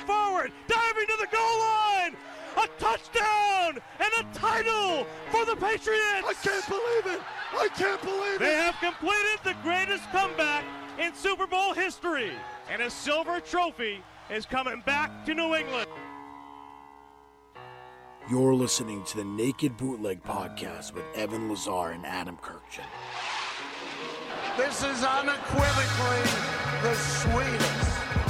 forward, diving to the goal line. A touchdown and a title for the Patriots. I can't believe it. I can't believe it. They have completed the greatest comeback in Super Bowl history. And a silver trophy is coming back to New England. You're listening to the Naked Bootleg Podcast with Evan Lazar and Adam Kirkchin. This is unequivocally the sweetest.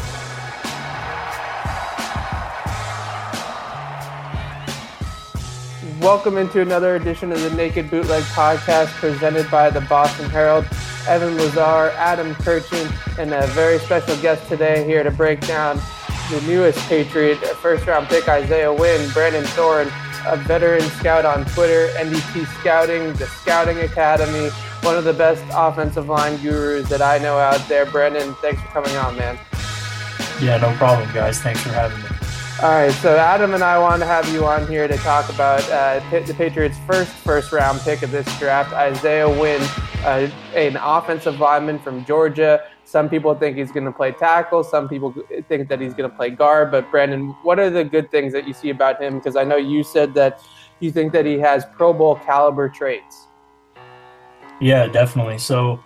Welcome into another edition of the Naked Bootleg Podcast presented by the Boston Herald. Evan Lazar, Adam Kirkchin, and a very special guest today here to break down the newest Patriot first-round pick, Isaiah Wynn. Brandon Thorne, a veteran scout on Twitter, NDT Scouting, the Scouting Academy, one of the best offensive line gurus that I know out there. Brandon, thanks for coming on, man. Yeah, no problem, guys. Thanks for having me. All right, so Adam and I want to have you on here to talk about the Patriots' first-round pick of this draft, Isaiah Wynn, an offensive lineman from Georgia. Some people think he's going to play tackle. Some people think that he's going to play guard. But, Brandon, what are the good things that you see about him? Because I know you said that you think that he has Pro Bowl caliber traits. Yeah, definitely. So,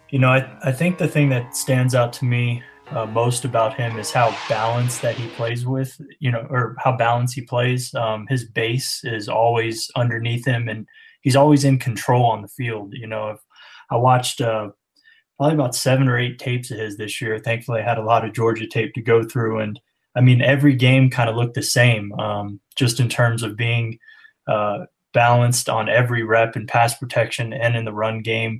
I think the thing that stands out to me most about him is how balanced that he plays with, or how balanced he plays. His base is always underneath him, and he's always in control on the field. If I watched probably about 7 or 8 tapes of his this year. Thankfully, I had a lot of Georgia tape to go through, and every game kind of looked the same, just in terms of being balanced on every rep in pass protection and in the run game.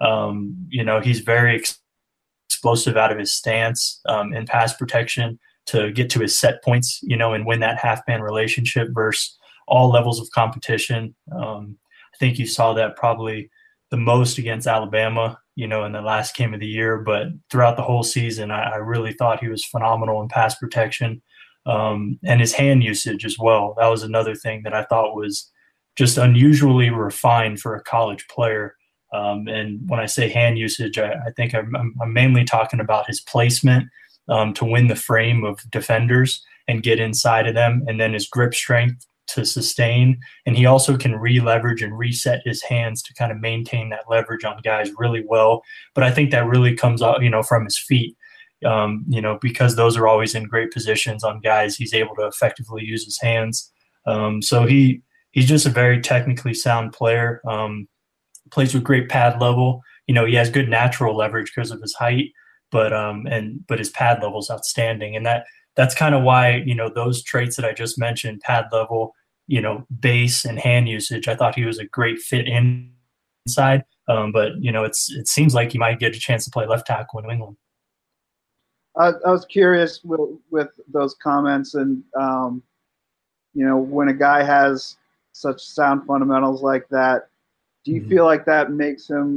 He's very explosive out of his stance in pass protection to get to his set points, and win that half-man relationship versus all levels of competition. I think you saw that probably the most against Alabama, in the last game of the year. But throughout the whole season, I really thought he was phenomenal in pass protection and his hand usage as well. That was another thing that I thought was just unusually refined for a college player. And when I say hand usage, I think I'm mainly talking about his placement to win the frame of defenders and get inside of them, and then his grip strength to sustain. And he also can re-leverage and reset his hands to kind of maintain that leverage on guys really well. But I think that really comes out, from his feet, because those are always in great positions on guys. He's able to effectively use his hands. So he's just a very technically sound player. Plays with great pad level. He has good natural leverage because of his height, but his pad level is outstanding. And that's kind of why, those traits that I just mentioned, pad level, base and hand usage, I thought he was a great fit inside. But it seems like he might get a chance to play left tackle in New England. I was curious with those comments, and when a guy has such sound fundamentals like that, do you feel like that makes him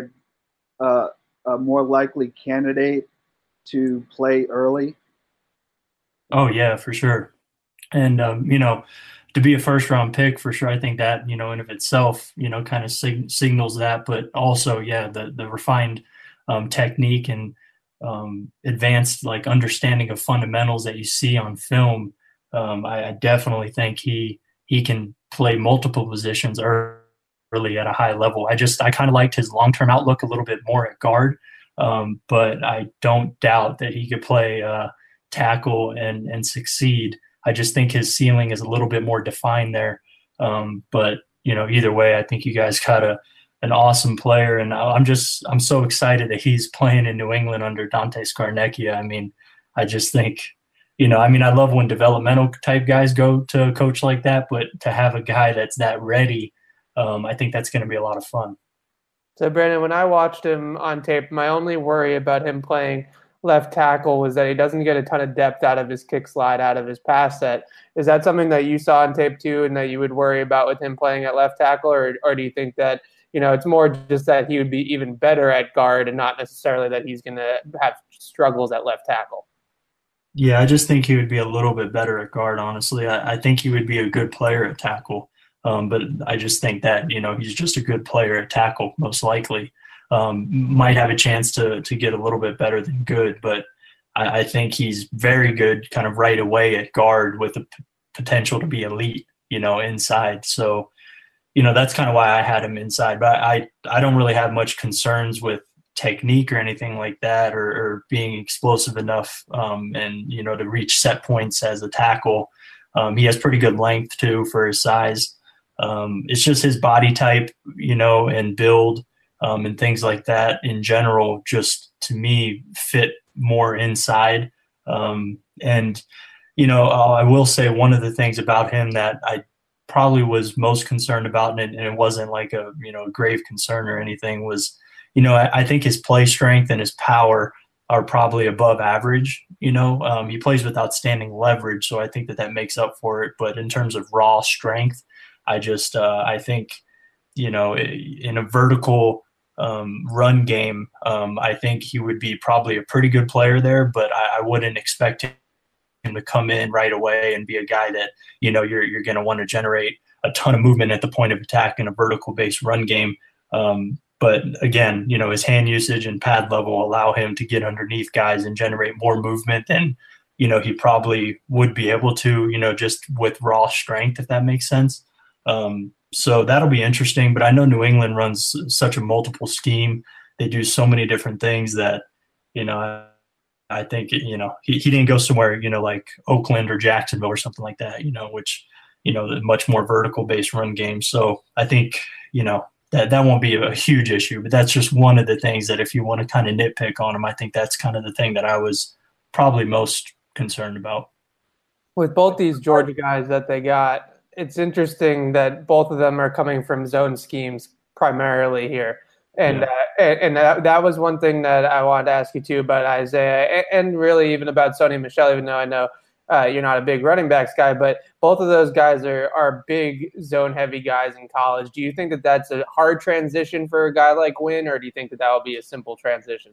a more likely candidate to play early? Oh, yeah, for sure. And, to be a first-round pick, for sure, I think that, in of itself, kind of signals that. But also, yeah, the refined technique and advanced, understanding of fundamentals that you see on film, I definitely think he can play multiple positions early at a high level. I kind of liked his long-term outlook a little bit more at guard, but I don't doubt that he could play tackle and succeed. I just think his ceiling is a little bit more defined there. But either way, I think you guys got an awesome player, and I'm so excited that he's playing in New England under Dante Scarnecchia. I just think, I love when developmental type guys go to a coach like that, but to have a guy that's that ready, I think that's going to be a lot of fun. So, Brandon, when I watched him on tape, my only worry about him playing left tackle was that he doesn't get a ton of depth out of his kick slide, out of his pass set. Is that something that you saw on tape too, and that you would worry about with him playing at left tackle, or do you think that it's more just that he would be even better at guard and not necessarily that he's going to have struggles at left tackle? Yeah, I just think he would be a little bit better at guard, honestly. I think he would be a good player at tackle. But I just think that, he's just a good player at tackle, most likely. Might have a chance to get a little bit better than good, but I think he's very good kind of right away at guard with the potential to be elite, inside. So, that's kind of why I had him inside. But I don't really have much concerns with technique or anything like that, or being explosive enough and to reach set points as a tackle. He has pretty good length too for his size. It's just his body type, and build and things like that in general, just to me fit more inside. And I will say one of the things about him that I probably was most concerned about, and it wasn't like a grave concern or anything, was I think his play strength and his power are probably above average. He plays with outstanding leverage, so I think that makes up for it. But in terms of raw strength, I think, in a vertical run game, I think he would be probably a pretty good player there, but I wouldn't expect him to come in right away and be a guy that, you're going to want to generate a ton of movement at the point of attack in a vertical based run game. But again, his hand usage and pad level allow him to get underneath guys and generate more movement than, he probably would be able to, just with raw strength, if that makes sense. So that'll be interesting. But I know New England runs such a multiple scheme. They do so many different things that, I think, he didn't go somewhere, like Oakland or Jacksonville or something like that, which, the much more vertical based run game. So I think, that won't be a huge issue, but that's just one of the things that if you want to kind of nitpick on him, I think that's kind of the thing that I was probably most concerned about. With both these Georgia guys that they got, it's interesting that both of them are coming from zone schemes primarily here. And that was one thing that I wanted to ask you too about Isaiah, and really even about Sony Michel, even though I know you're not a big running backs guy, but both of those guys are big zone heavy guys in college. Do you think that that's a hard transition for a guy like Wynn, or do you think that will be a simple transition?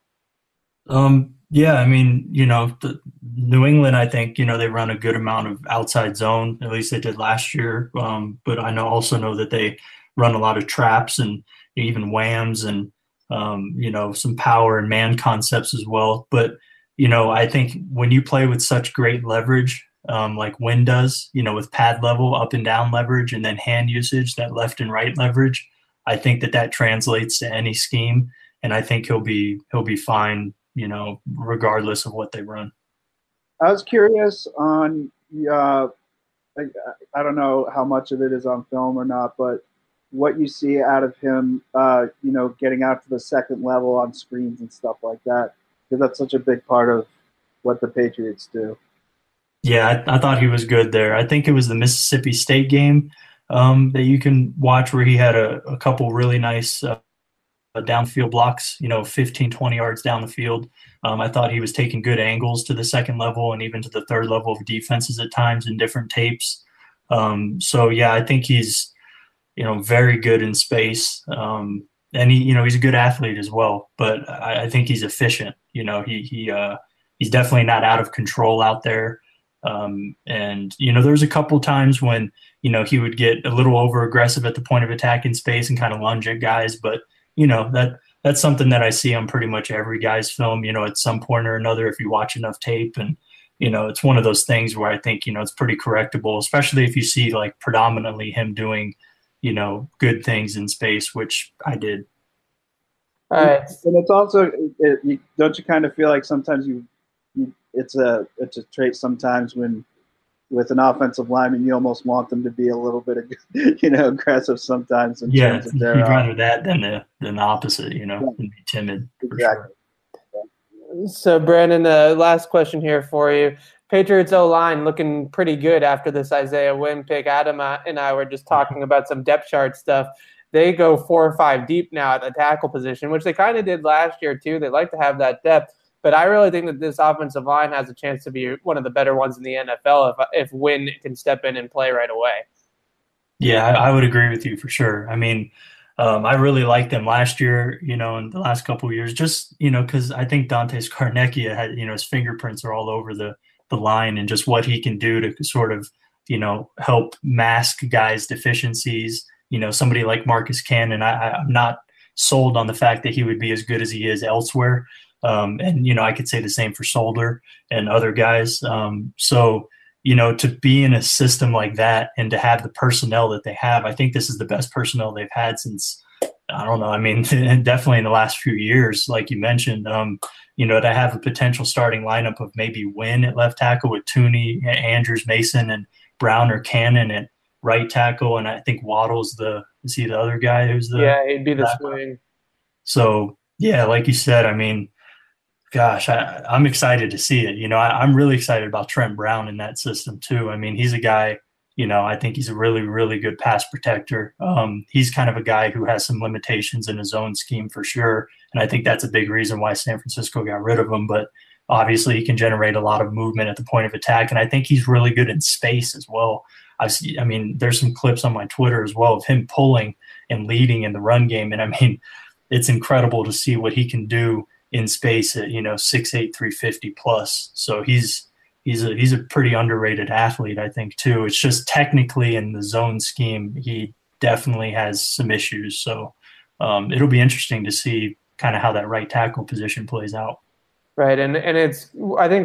Yeah, I mean, New England, I think, they run a good amount of outside zone. At least they did last year. But I also know that they run a lot of traps and even whams and, some power and man concepts as well. But, I think when you play with such great leverage, like Wynn does, with pad level, up and down leverage, and then hand usage, that left and right leverage, I think that translates to any scheme. And I think he'll be fine, regardless of what they run. I was curious on, I don't know how much of it is on film or not, but what you see out of him, getting out to the second level on screens and stuff like that, because that's such a big part of what the Patriots do. Yeah, I thought he was good there. I think it was the Mississippi State game that you can watch where he had a couple really nice downfield blocks, 15, 20 yards down the field. I thought he was taking good angles to the second level and even to the third level of defenses at times in different tapes. So, yeah, I think he's, very good in space. And he's a good athlete as well, but I think he's efficient. He's definitely not out of control out there. And there's a couple times when, he would get a little over aggressive at the point of attack in space and kind of lunge at guys, but that's something that I see on pretty much every guy's film, at some point or another, if you watch enough tape. And, it's one of those things where I think, it's pretty correctable, especially if you see like predominantly him doing, good things in space, which I did. All right. And it's also, don't you kind of feel like sometimes it's a trait sometimes when with an offensive lineman, you almost want them to be a little bit, aggressive sometimes. In terms of their, you'd rather that than the opposite, and be timid. Exactly. Sure. So, Brandon, last question here for you. Patriots O-line looking pretty good after this Isaiah Wynn pick. Adam and I were just talking about some depth chart stuff. They go 4 or 5 deep now at the tackle position, which they kind of did last year too. They like to have that depth. But I really think that this offensive line has a chance to be one of the better ones in the NFL if Wynn can step in and play right away. Yeah, I would agree with you for sure. I mean, I really liked them last year, in the last couple of years, just, because I think Dante Scarnecchia had, his fingerprints are all over the line and just what he can do to sort of, help mask guys' deficiencies. Somebody like Marcus Cannon, I'm not sold on the fact that he would be as good as he is elsewhere. And, I could say the same for Solder and other guys. So, to be in a system like that and to have the personnel that they have, I think this is the best personnel they've had since, I don't know. I mean, definitely in the last few years, like you mentioned, to have a potential starting lineup of maybe Wynn at left tackle with Tooney, Andrews, Mason, and Brown or Cannon at right tackle. And I think Waddle's is he the other guy who's he'd be the swing. So, yeah, like you said, I mean, gosh, I'm excited to see it. I'm really excited about Trent Brown in that system too. I mean, he's a guy, I think he's a really, really good pass protector. He's kind of a guy who has some limitations in his own scheme for sure. And I think that's a big reason why San Francisco got rid of him. But obviously he can generate a lot of movement at the point of attack. And I think he's really good in space as well. There's some clips on my Twitter as well of him pulling and leading in the run game. And I mean, it's incredible to see what he can do in space at 6'8", 350 plus. So he's a pretty underrated athlete, I think, too. It's just technically in the zone scheme, he definitely has some issues. So it'll be interesting to see kind of how that right tackle position plays out. Right, and it's, I think,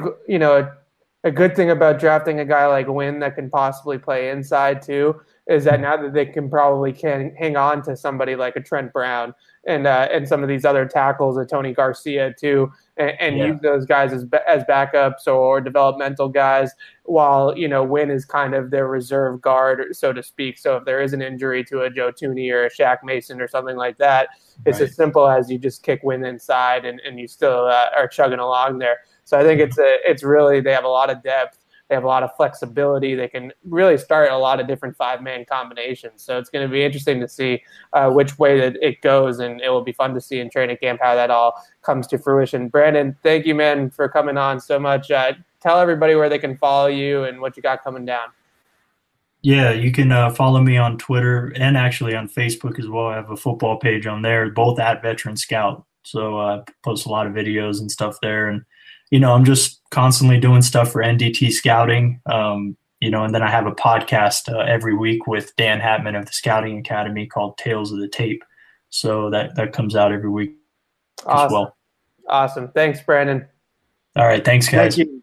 a good thing about drafting a guy like Wynn that can possibly play inside too is that now that they can hang on to somebody like a Trent Brown and some of these other tackles, a Tony Garcia too, and use those guys as backups or developmental guys, while Wynn is kind of their reserve guard, so to speak. So if there is an injury to a Joe Tooney or a Shaq Mason or something like that, it's as simple as you just kick Wynn inside and you still are chugging along there. So I think it's really, they have a lot of depth. They have a lot of flexibility. They can really start a lot of different 5-man combinations. So it's going to be interesting to see which way that it goes, and it will be fun to see in training camp how that all comes to fruition. Brandon, thank you, man, for coming on so much. Tell everybody where they can follow you and what you got coming down. Yeah, you can follow me on Twitter and actually on Facebook as well. I have a football page on there, both at Veteran Scout. So I post a lot of videos and stuff there. And I'm just constantly doing stuff for NDT Scouting, and then I have a podcast every week with Dan Hatman of the Scouting Academy called Tales of the Tape. So that comes out every week as well. Awesome. Thanks, Brandon. All right. Thanks, guys. Thank you.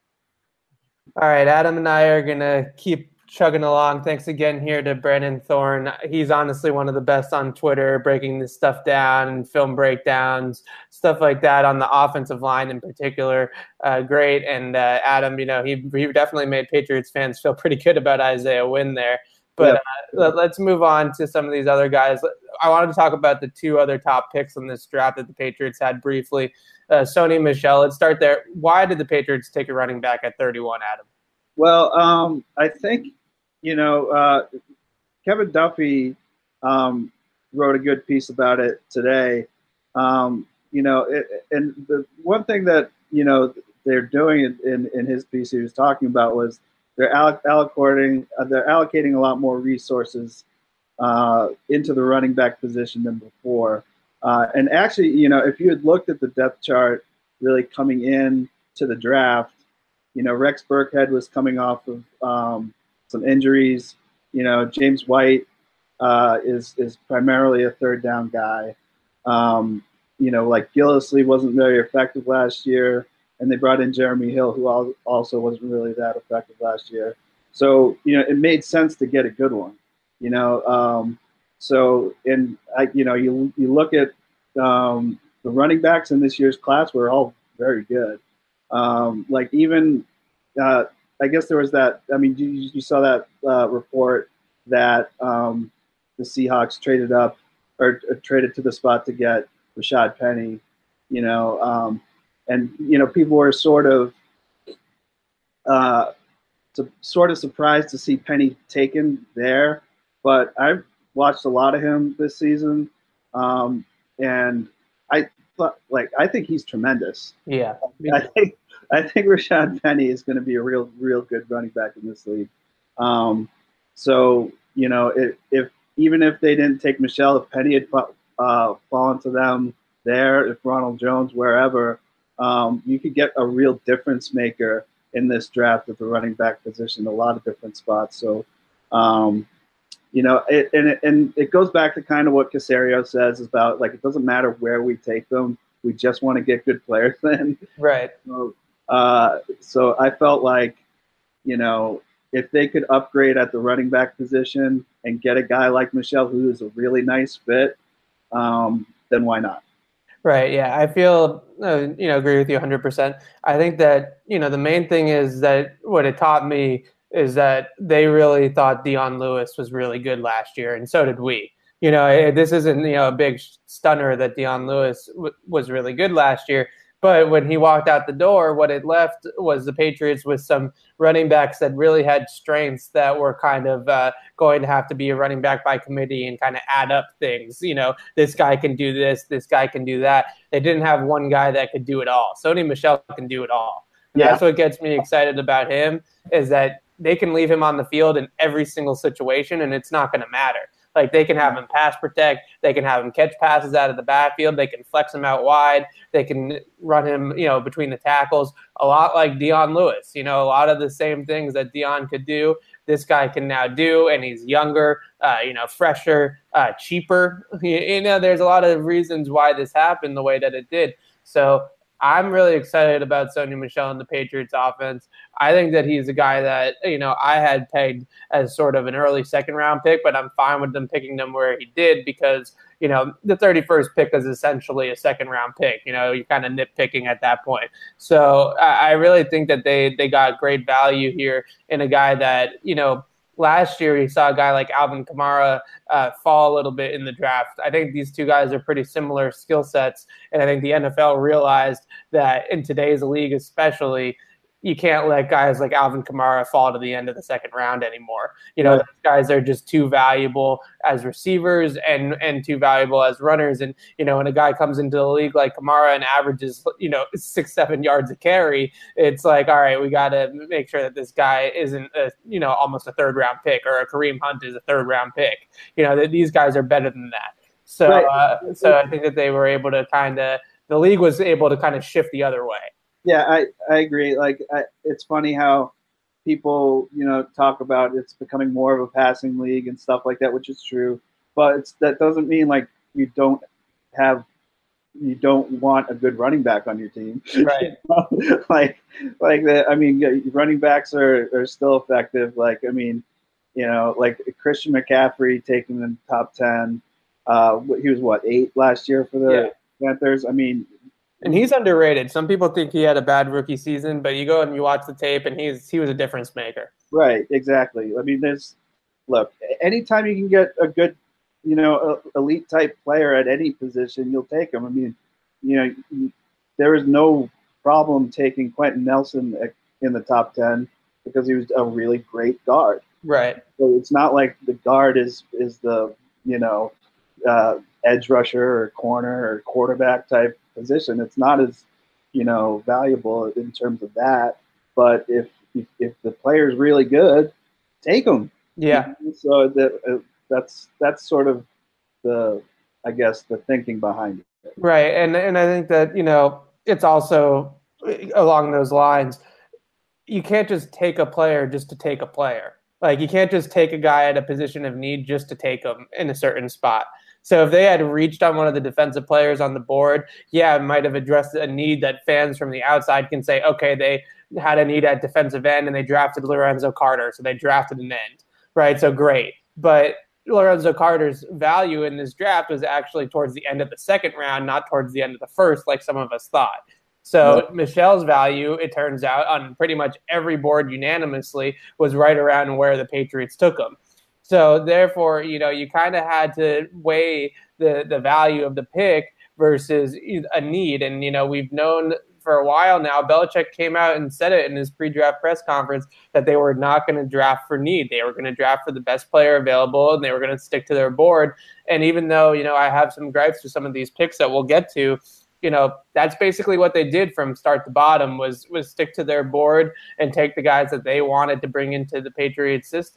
All right. Adam and I are going to keep chugging along. Thanks again here to Brandon Thorn. He's honestly one of the best on Twitter, breaking this stuff down, film breakdowns, stuff like that on the offensive line in particular. Great. And Adam, he definitely made Patriots fans feel pretty good about Isaiah Wynn there. But let's move on to some of these other guys. I wanted to talk about the two other top picks in this draft that the Patriots had briefly. Sony Michel, let's start there. Why did the Patriots take a running back at 31, Adam? Well, I think, Kevin Duffy wrote a good piece about it today. And the one thing that, they're doing in his piece he was talking about was they're allocating a lot more resources into the running back position than before. And actually, if you had looked at the depth chart really coming in to the draft, Rex Burkhead was coming off of some injuries. James White is primarily a third down guy. Like Gillislee wasn't very effective last year, and they brought in Jeremy Hill, who also wasn't really that effective last year. So, it made sense to get a good one, you look at the running backs in this year's class were all very good. I guess there was that. I mean, you saw that report that the Seahawks traded up or traded to the spot to get Rashad Penny. People were sort of surprised to see Penny taken there, but I've watched a lot of him this season, and I think he's tremendous. Yeah, I think Rashad Penny is going to be a real good running back in this league. If even if they didn't take Michel, if Penny had fallen to them there, if Ronald Jones, wherever, you could get a real difference maker in this draft at the running back position, a lot of different spots. So, it goes back to kind of what Caserio says about, like, it doesn't matter where we take them. we just want to get good players in. Right. So I felt like, if they could upgrade at the running back position and get a guy like Michel who is a really nice fit, then why not? Right. Yeah. I feel, agree with you 100%. I think that, the main thing is that what it taught me is that they really thought Dion Lewis was really good last year, and so did we. This isn't, a big stunner that Dion Lewis was really good last year. But when he walked out the door, what it left was the Patriots with some running backs that really had strengths that were kind of going to have to be a running back by committee and kind of add up things. This guy can do this guy can do that. They didn't have one guy that could do it all. Sony Michel can do it all. Yeah. That's what gets me excited about him, is that they can leave him on the field in every single situation, and it's not going to matter. Like, they can have him pass protect. They can have him catch passes out of the backfield. They can flex him out wide. They can run him, between the tackles, a lot like Dion Lewis. A lot of the same things that Dion could do, this guy can now do, and he's younger, fresher, cheaper. There's a lot of reasons why this happened the way that it did. So I'm really excited about Sony Michel and the Patriots offense. I think that he's a guy that, I had pegged as sort of an early second-round pick, but I'm fine with them picking him where he did because, the 31st pick is essentially a second-round pick. You're kind of nitpicking at that point. So I really think that they got great value here in a guy that, last year, we saw a guy like Alvin Kamara fall a little bit in the draft. I think these two guys are pretty similar skill sets, and I think the NFL realized that in today's league especially, you can't let guys like Alvin Kamara fall to the end of the second round anymore. Those guys are just too valuable as receivers and too valuable as runners. And, when a guy comes into the league like Kamara and averages, 6-7 yards a carry, it's like, all right, we got to make sure that this guy isn't, almost a third round pick, or a Kareem Hunt is a third round pick. That these guys are better than that. So, so I think that they were able to the league was able to kind of shift the other way. Yeah, I agree. It's funny how people, talk about it's becoming more of a passing league and stuff like that, which is true. But that doesn't mean you don't want a good running back on your team. Right. Running backs are still effective. Christian McCaffrey taking the top 10. He was 8 last year for the Panthers. And he's underrated. Some people think he had a bad rookie season, but you go and you watch the tape, and he was a difference maker. Right, exactly. Anytime you can get a good, elite type player at any position, you'll take him. There is no problem taking Quentin Nelson in the top 10 because he was a really great guard. Right. So it's not like the guard is the edge rusher or corner or quarterback type position. It's not as valuable in terms of that. But if the player's really good, take them. Yeah. So that's sort of the thinking behind it. Right, and I think that it's also along those lines. You can't just take a player just to take a player. You can't just take a guy at a position of need just to take him in a certain spot. So if they had reached on one of the defensive players on the board, it might have addressed a need that fans from the outside can say, okay, they had a need at defensive end and they drafted Lorenzo Carter, so they drafted an end, right? So great. But Lorenzo Carter's value in this draft was actually towards the end of the second round, not towards the end of the first, like some of us thought. So Michel's value, it turns out, on pretty much every board unanimously was right around where the Patriots took him. So therefore, you kind of had to weigh the value of the pick versus a need. And, we've known for a while now, Belichick came out and said it in his pre-draft press conference that they were not going to draft for need. They were going to draft for the best player available, and they were going to stick to their board. And even though, I have some gripes with some of these picks that we'll get to, that's basically what they did from start to bottom was stick to their board and take the guys that they wanted to bring into the Patriots system.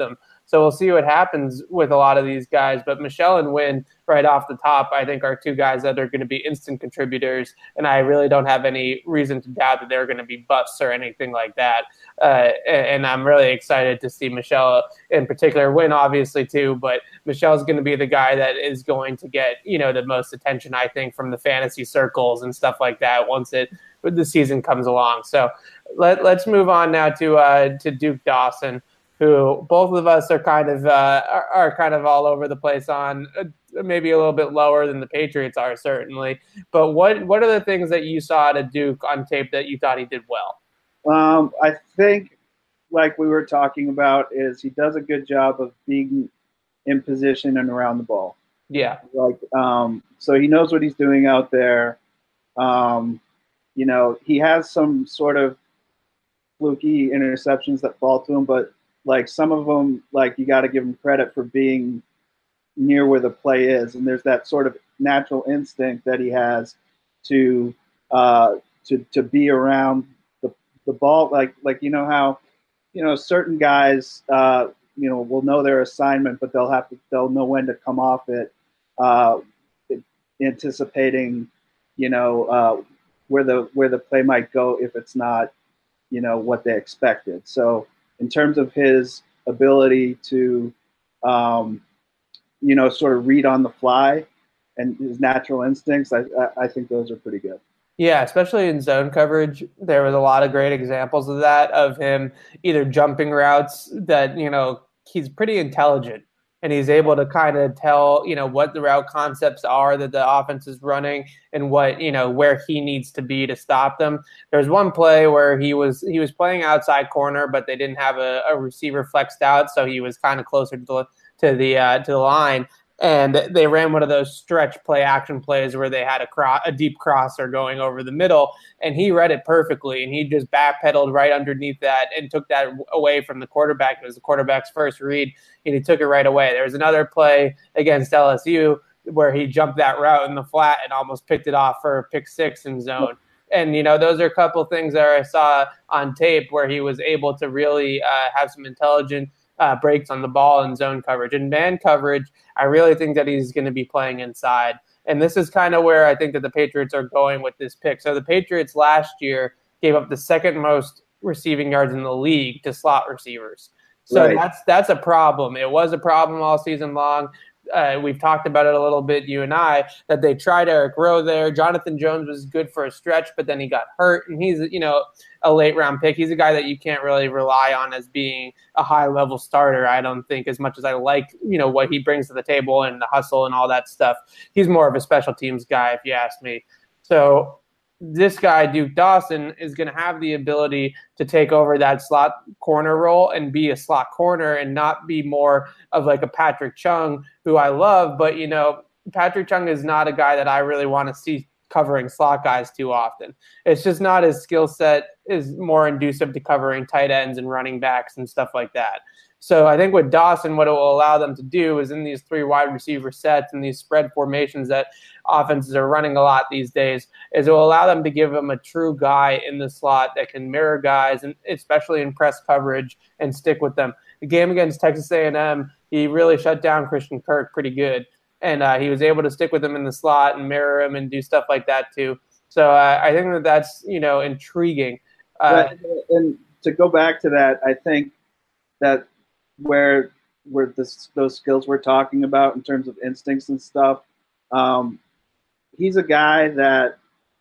So we'll see what happens with a lot of these guys. But Michel and Wynn, right off the top, I think are two guys that are going to be instant contributors, and I really don't have any reason to doubt that they're going to be busts or anything like that. And I'm really excited to see Michel in particular, Wynn obviously too, but Michel's going to be the guy that is going to get, the most attention, I think, from the fantasy circles and stuff like that once the season comes along. So let's move on now to Duke Dawson, who both of us are kind of all over the place on, maybe a little bit lower than the Patriots are, certainly. But what are the things that you saw out of Duke on tape that you thought he did well? I think, like we were talking about, is he does a good job of being in position and around the ball. Yeah. So he knows what he's doing out there. He has some sort of fluky interceptions that fall to him, but some of them, you got to give him credit for being near where the play is. And there's that sort of natural instinct that he has to be around the ball. How, certain guys, will know their assignment, but they'll know when to come off it, anticipating, where the play might go if it's not, what they expected. So in terms of his ability to, sort of read on the fly and his natural instincts, I think those are pretty good. Yeah, especially in zone coverage, there was a lot of great examples of that, of him either jumping routes that, he's pretty intelligent and he's able to kind of tell, what the route concepts are that the offense is running and what, where he needs to be to stop them. There's one play where he was playing outside corner, but they didn't have a receiver flexed out, so he was kind of closer to the line. And they ran one of those stretch play action plays where they had a deep crosser going over the middle, and he read it perfectly, and he just backpedaled right underneath that and took that away from the quarterback. It was the quarterback's first read, and he took it right away. There was another play against LSU where he jumped that route in the flat and almost picked it off for a pick six in zone. And, those are a couple of things that I saw on tape where he was able to really have some intelligent breaks on the ball in zone coverage. And man coverage, I really think that he's going to be playing inside. And this is kind of where I think that the Patriots are going with this pick. So the Patriots last year gave up the second most receiving yards in the league to slot receivers. So right. That's a problem. It was a problem all season long. We've talked about it a little bit, you and I, that they tried Eric Rowe there. Jonathan Jones was good for a stretch, but then he got hurt, and he's, a late-round pick. He's a guy that you can't really rely on as being a high-level starter, I don't think, as much as I like, what he brings to the table and the hustle and all that stuff. He's more of a special teams guy, if you ask me. So this guy, Duke Dawson, is going to have the ability to take over that slot corner role and be a slot corner and not be more of like a Patrick Chung, who I love. But, Patrick Chung is not a guy that I really want to see covering slot guys too often. It's just not his skill set is more conducive to covering tight ends and running backs and stuff like that. So I think with Dawson, what it will allow them to do is in these three wide receiver sets and these spread formations that offenses are running a lot these days, is it will allow them to give them a true guy in the slot that can mirror guys, and especially in press coverage, and stick with them. The game against Texas A&M, he really shut down Christian Kirk pretty good, and he was able to stick with him in the slot and mirror him and do stuff like that too. So I think that's intriguing. And to go back to that, I think that where those skills we're talking about in terms of instincts and stuff, he's a guy that,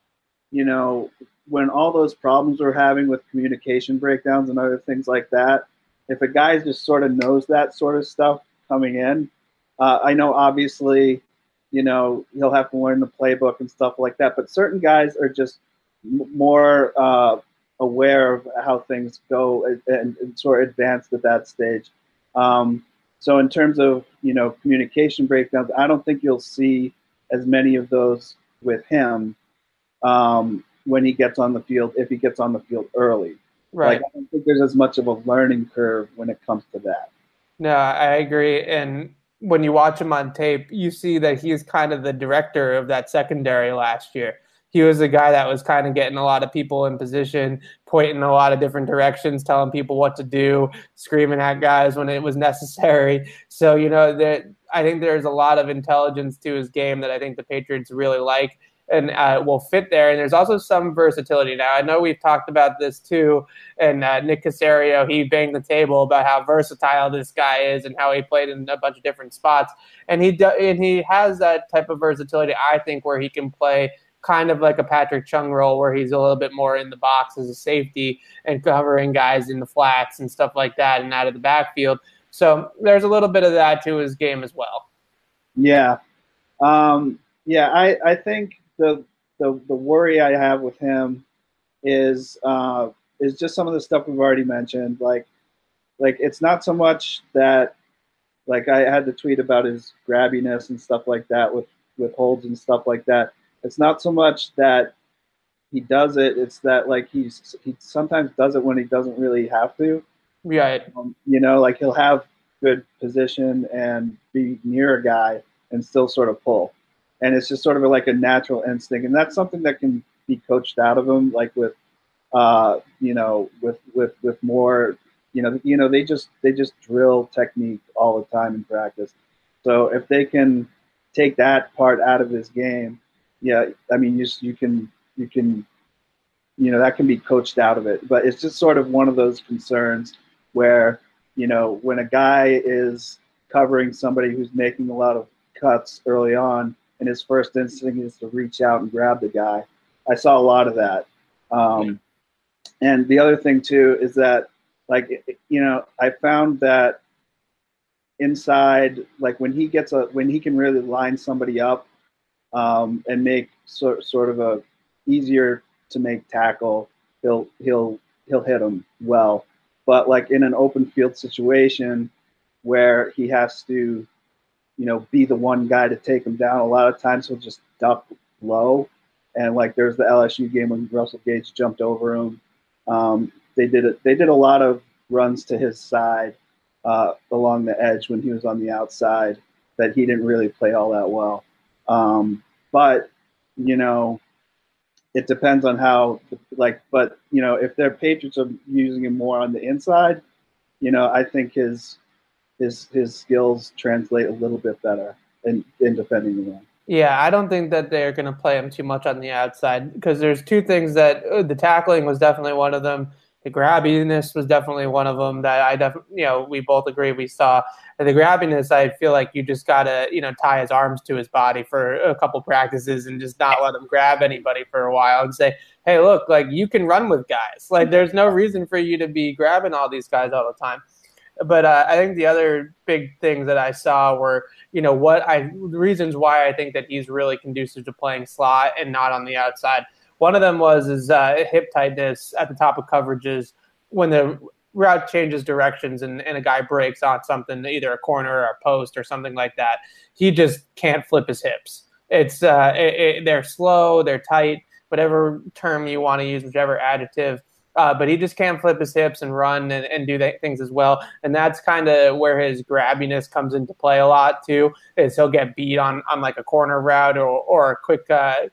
when all those problems we're having with communication breakdowns and other things like that, if a guy just sort of knows that sort of stuff coming in, I know obviously, he'll have to learn the playbook and stuff like that, but certain guys are just more aware of how things go and sort of advanced at that stage. So in terms of, communication breakdowns, I don't think you'll see as many of those with him when he gets on the field, if he gets on the field early. Right. I don't think there's as much of a learning curve when it comes to that. No, I agree. And when you watch him on tape, you see that he's kind of the director of that secondary last year. he was a guy that was kind of getting a lot of people in position, pointing in a lot of different directions, telling people what to do, screaming at guys when it was necessary. So, I think there's a lot of intelligence to his game that I think the Patriots really like and will fit there. And there's also some versatility. Now, I know we've talked about this too, and Nick Caserio, he banged the table about how versatile this guy is and how he played in a bunch of different spots. And he has that type of versatility, I think, where he can play kind of like a Patrick Chung role where he's a little bit more in the box as a safety and covering guys in the flats and stuff like that and out of the backfield. So there's a little bit of that to his game as well. Yeah. I think the worry I have with him is just some of the stuff we've already mentioned. Like it's not so much that, like, I had the tweet about his grabbiness and stuff like that with holds and stuff like that. It's not so much that he does it. It's that, like, he sometimes does it when he doesn't really have to. Right. Like he'll have good position and be near a guy and still sort of pull. And it's just sort of like a natural instinct. And that's something that can be coached out of him, like with more, they just drill technique all the time in practice. So if they can take that part out of his game, yeah, I mean, you can, that can be coached out of it. But it's just sort of one of those concerns where, when a guy is covering somebody who's making a lot of cuts early on, and his first instinct is to reach out and grab the guy. I saw a lot of that. And the other thing too is that, like, I found that inside, like when he can really line somebody up and make sort of a easier to make tackle, he'll hit them well. But like in an open field situation where he has to, be the one guy to take him down, a lot of times he'll just duck low. And like there's the LSU game when Russell Gage jumped over him. They did a lot of runs to his side along the edge when he was on the outside that he didn't really play all that well. But it depends on how, if their Patriots are using him more on the inside, I think his skills translate a little bit better in defending the run. Yeah, I don't think that they're going to play him too much on the outside because there's two things that the tackling was definitely one of them. The grabbiness was definitely one of them that we both agree we saw. And the grabbiness, I feel like you just got to, tie his arms to his body for a couple practices and just not let him grab anybody for a while and say, hey, look, like you can run with guys. Like there's no reason for you to be grabbing all these guys all the time. But I think the other big things that I saw were, the reasons why I think that he's really conducive to playing slot and not on the outside. One of them was his hip tightness at the top of coverages when the route changes directions and a guy breaks on something, either a corner or a post or something like that. He just can't flip his hips. It's they're slow, they're tight, whatever term you want to use, whichever adjective. But he just can't flip his hips and run and do things as well. And that's kind of where his grabbiness comes into play a lot too, is he'll get beat on like a corner route or a quick,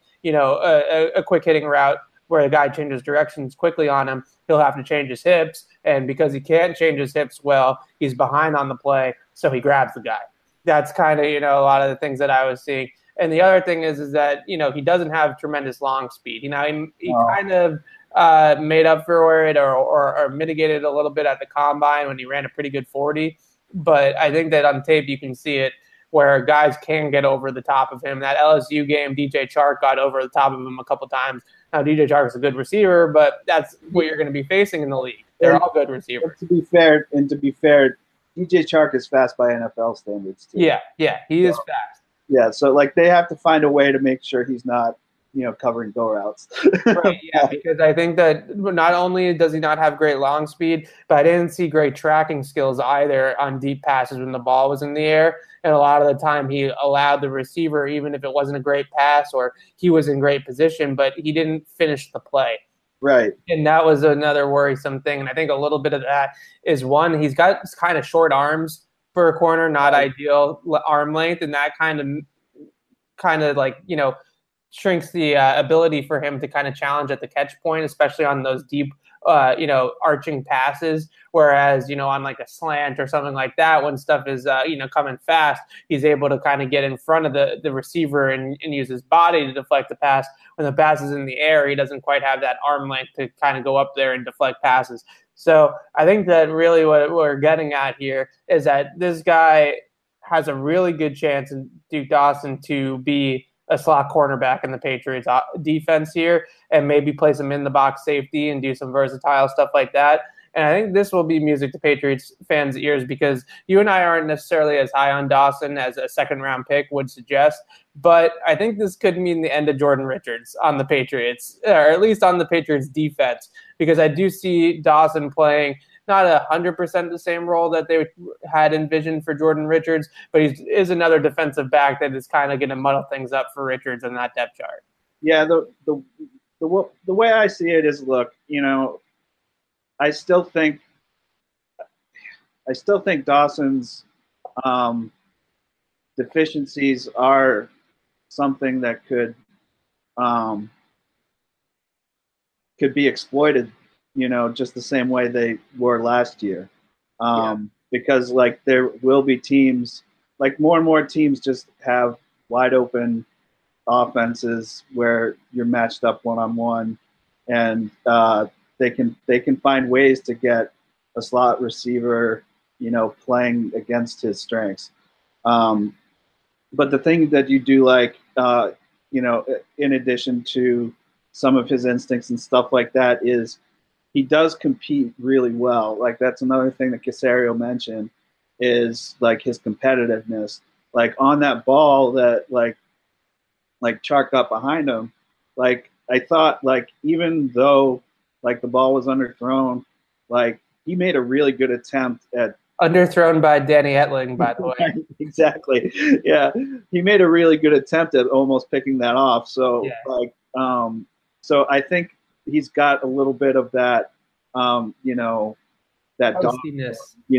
a quick hitting route where the guy changes directions quickly on him. He'll have to change his hips. And because he can't change his hips well, he's behind on the play. So he grabs the guy. That's kind of, a lot of the things that I was seeing. And the other thing is that, he doesn't have tremendous long speed. He kind of made up for it or mitigated a little bit at the combine when he ran a pretty good 40. But I think that on tape you can see it where guys can get over the top of him. That LSU game, DJ Chark got over the top of him a couple times. Now, DJ Chark is a good receiver, but that's what you're going to be facing in the league. They're all good receivers. To be fair, DJ Chark is fast by NFL standards too. Yeah, he is fast. Yeah, so like they have to find a way to make sure he's not, covering go routes. Right, yeah, because I think that not only does he not have great long speed, but I didn't see great tracking skills either on deep passes when the ball was in the air. And a lot of the time he allowed the receiver, even if it wasn't a great pass or he was in great position, but he didn't finish the play. Right. And that was another worrisome thing. And I think a little bit of that is one, he's got kind of short arms for a corner, not ideal arm length. And that kind of like, shrinks the ability for him to kind of challenge at the catch point, especially on those deep, arching passes. Whereas, on like a slant or something like that, when stuff is, coming fast, he's able to kind of get in front of the receiver and use his body to deflect the pass. When the pass is in the air, he doesn't quite have that arm length to kind of go up there and deflect passes. So I think that really what we're getting at here is that this guy has a really good chance in Duke Dawson to be a slot cornerback in the Patriots defense here, and maybe place him in the box safety and do some versatile stuff like that. And I think this will be music to Patriots fans' ears, because you and I aren't necessarily as high on Dawson as a second-round pick would suggest. But I think this could mean the end of Jordan Richards on the Patriots, or at least on the Patriots defense, because I do see Dawson playing not 100% the same role that they had envisioned for Jordan Richards, but he is another defensive back that is kind of going to muddle things up for Richards in that depth chart. Yeah, the way I see it is, look, I still think Dawson's deficiencies are something that could be exploited, just the same way they were last year. Because there will be teams, more and more teams just have wide open offenses where you're matched up one-on-one, and they can find ways to get a slot receiver, playing against his strengths. But the thing that you do in addition to some of his instincts and stuff like that, is he does compete really well. That's another thing that Caserio mentioned, is his competitiveness. On that ball that Chark got behind him, I thought even though the ball was underthrown, he made a really good attempt at underthrown by Danny Etling, by the way. Exactly. Yeah. He made a really good attempt at almost picking that off. So so I think he's got a little bit of that, that dogginess,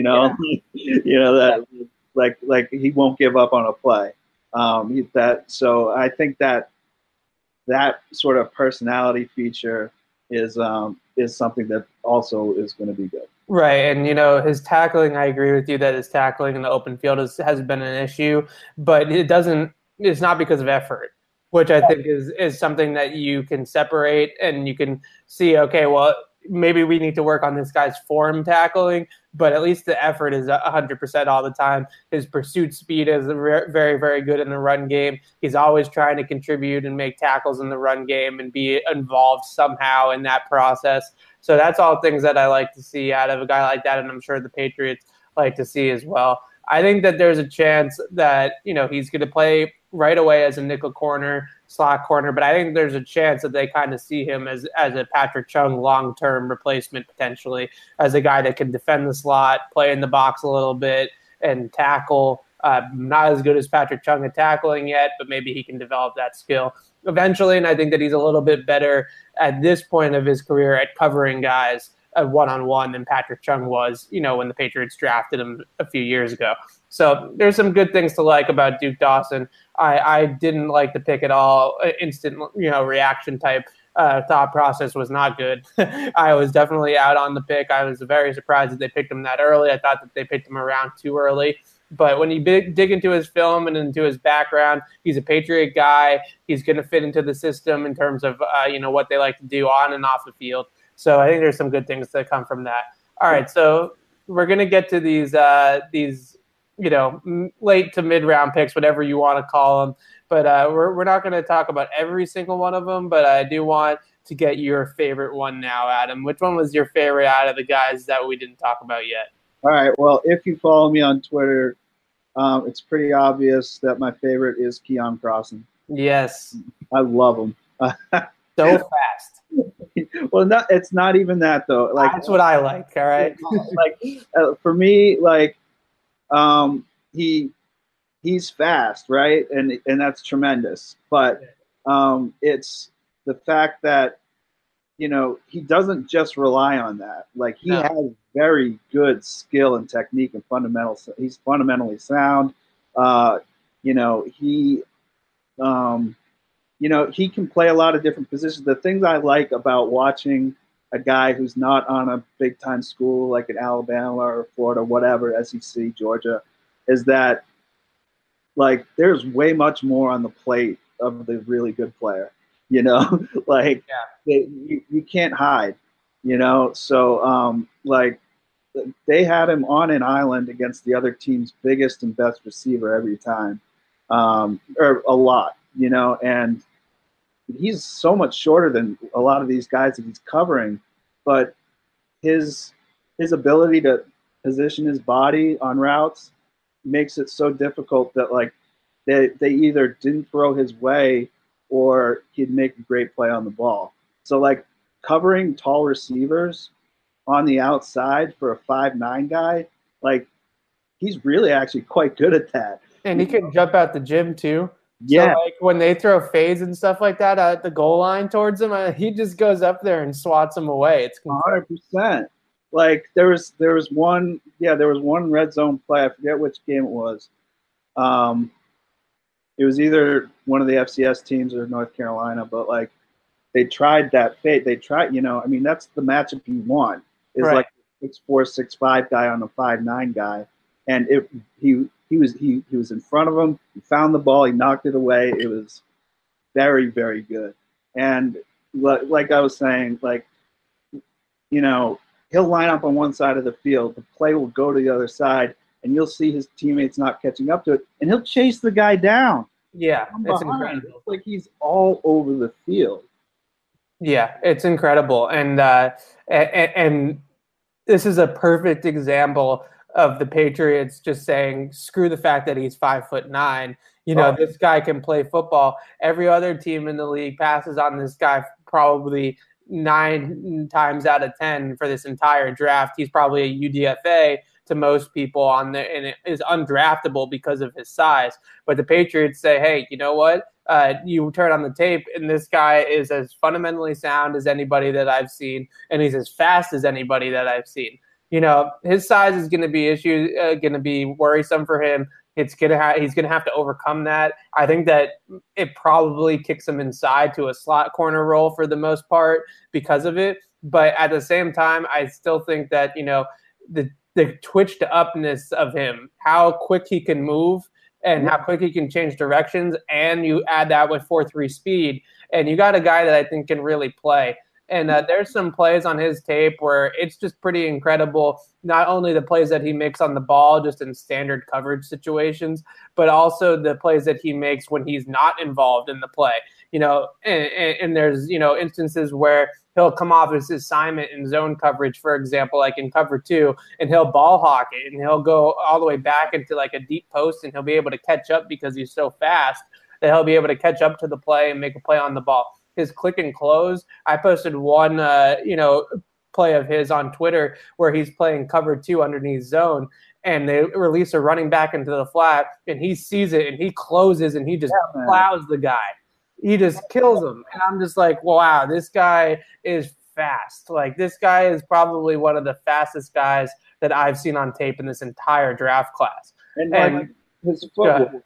that he won't give up on a play. So I think that sort of personality feature is something that also is going to be good. Right, and his tackling, I agree with you that his tackling in the open field has been an issue, but it's not because of effort, which I think is something that you can separate, and you can see, okay, well, maybe we need to work on this guy's form tackling, but at least the effort is 100% all the time. His pursuit speed is very, very good in the run game. He's always trying to contribute and make tackles in the run game and be involved somehow in that process. So that's all things that I like to see out of a guy like that, and I'm sure the Patriots like to see as well. I think that there's a chance that, he's going to play right away as a nickel corner, slot corner, but I think there's a chance that they kind of see him as a Patrick Chung long-term replacement, potentially, as a guy that can defend the slot, play in the box a little bit, and tackle. Not as good as Patrick Chung at tackling yet, but maybe he can develop that skill eventually, and I think that he's a little bit better at this point of his career at covering guys one-on-one than Patrick Chung was, when the Patriots drafted him a few years ago. So there's some good things to like about Duke Dawson. I didn't like the pick at all. Instant, reaction type thought process was not good. I was definitely out on the pick. I was very surprised that they picked him that early. I thought that they picked him around too early. But when you dig into his film and into his background, he's a Patriot guy. He's going to fit into the system in terms of, what they like to do on and off the field. So I think there's some good things that come from that. All right, so we're going to get to these late to mid-round picks, whatever you want to call them. But we're not going to talk about every single one of them, but I do want to get your favorite one now, Adam. Which one was your favorite out of the guys that we didn't talk about yet? All right, well, if you follow me on Twitter, it's pretty obvious that my favorite is Keon Crossan. Yes. I love him. So fast. Well, it's not even that, though. That's what I like, all right? For me, he's fast, right? And that's tremendous. But it's the fact that, he doesn't just rely on that. He has very good skill and technique and fundamentals. He's fundamentally sound. he can play a lot of different positions. The things I like about watching a guy who's not on a big time school like in Alabama or Florida, whatever, SEC, Georgia, is that like there's way much more on the plate of the really good player, like you can't hide, so like they had him on an island against the other team's biggest and best receiver every time, or a lot, and he's so much shorter than a lot of these guys that he's covering, but his ability to position his body on routes makes it so difficult that like they either didn't throw his way or he'd make a great play on the ball. So like covering tall receivers on the outside for a 5'9" guy, like he's really actually quite good at that. And he can jump out the gym too. Yeah. So like when they throw fades and stuff like that at the goal line towards him, he just goes up there and swats them away. It's 100%. Like there was one red zone play. I forget which game it was. It was either one of the FCS teams or North Carolina, but like they tried that fade. They tried, I mean, that's the matchup you want is right. like 6'4", 6'5" guy on a 5'9" guy. And he was in front of him. He found the ball. He knocked it away. It was very, very good. And like I was saying, like, he'll line up on one side of the field. The play will go to the other side, and you'll see his teammates not catching up to it, and he'll chase the guy down. Yeah, it's incredible. It's like he's all over the field. Yeah, it's incredible. And this is a perfect example of the Patriots just saying, screw the fact that he's 5'9". This guy can play football. Every other team in the league passes on this guy probably 9 times out of 10 for this entire draft. He's probably a UDFA to most people on there, and it is undraftable because of his size. But the Patriots say, hey, you know what? You turn on the tape, and this guy is as fundamentally sound as anybody that I've seen, and he's as fast as anybody that I've seen. His size is going to be going to be worrisome for him. He's going to have to overcome that. I think that it probably kicks him inside to a slot corner role for the most part because of it. But at the same time, I still think that, the twitch to upness of him, how quick he can move and how quick he can change directions, and you add that with 4.3 speed, and you got a guy that I think can really play. And there's some plays on his tape where it's just pretty incredible, not only the plays that he makes on the ball just in standard coverage situations, but also the plays that he makes when he's not involved in the play. And there's, instances where he'll come off his assignment in zone coverage, for example, like in cover 2, and he'll ball hawk it, and he'll go all the way back into like a deep post, and he'll be able to catch up because he's so fast that he'll be able to catch up to the play and make a play on the ball. His click and close. I posted one, play of his on Twitter where he's playing cover 2 underneath zone, and they release a running back into the flat, and he sees it, and he closes, and he just plows the guy. He just kills him. And I'm just like, wow, this guy is fast. Like, this guy is probably one of the fastest guys that I've seen on tape in this entire draft class. And his footwork,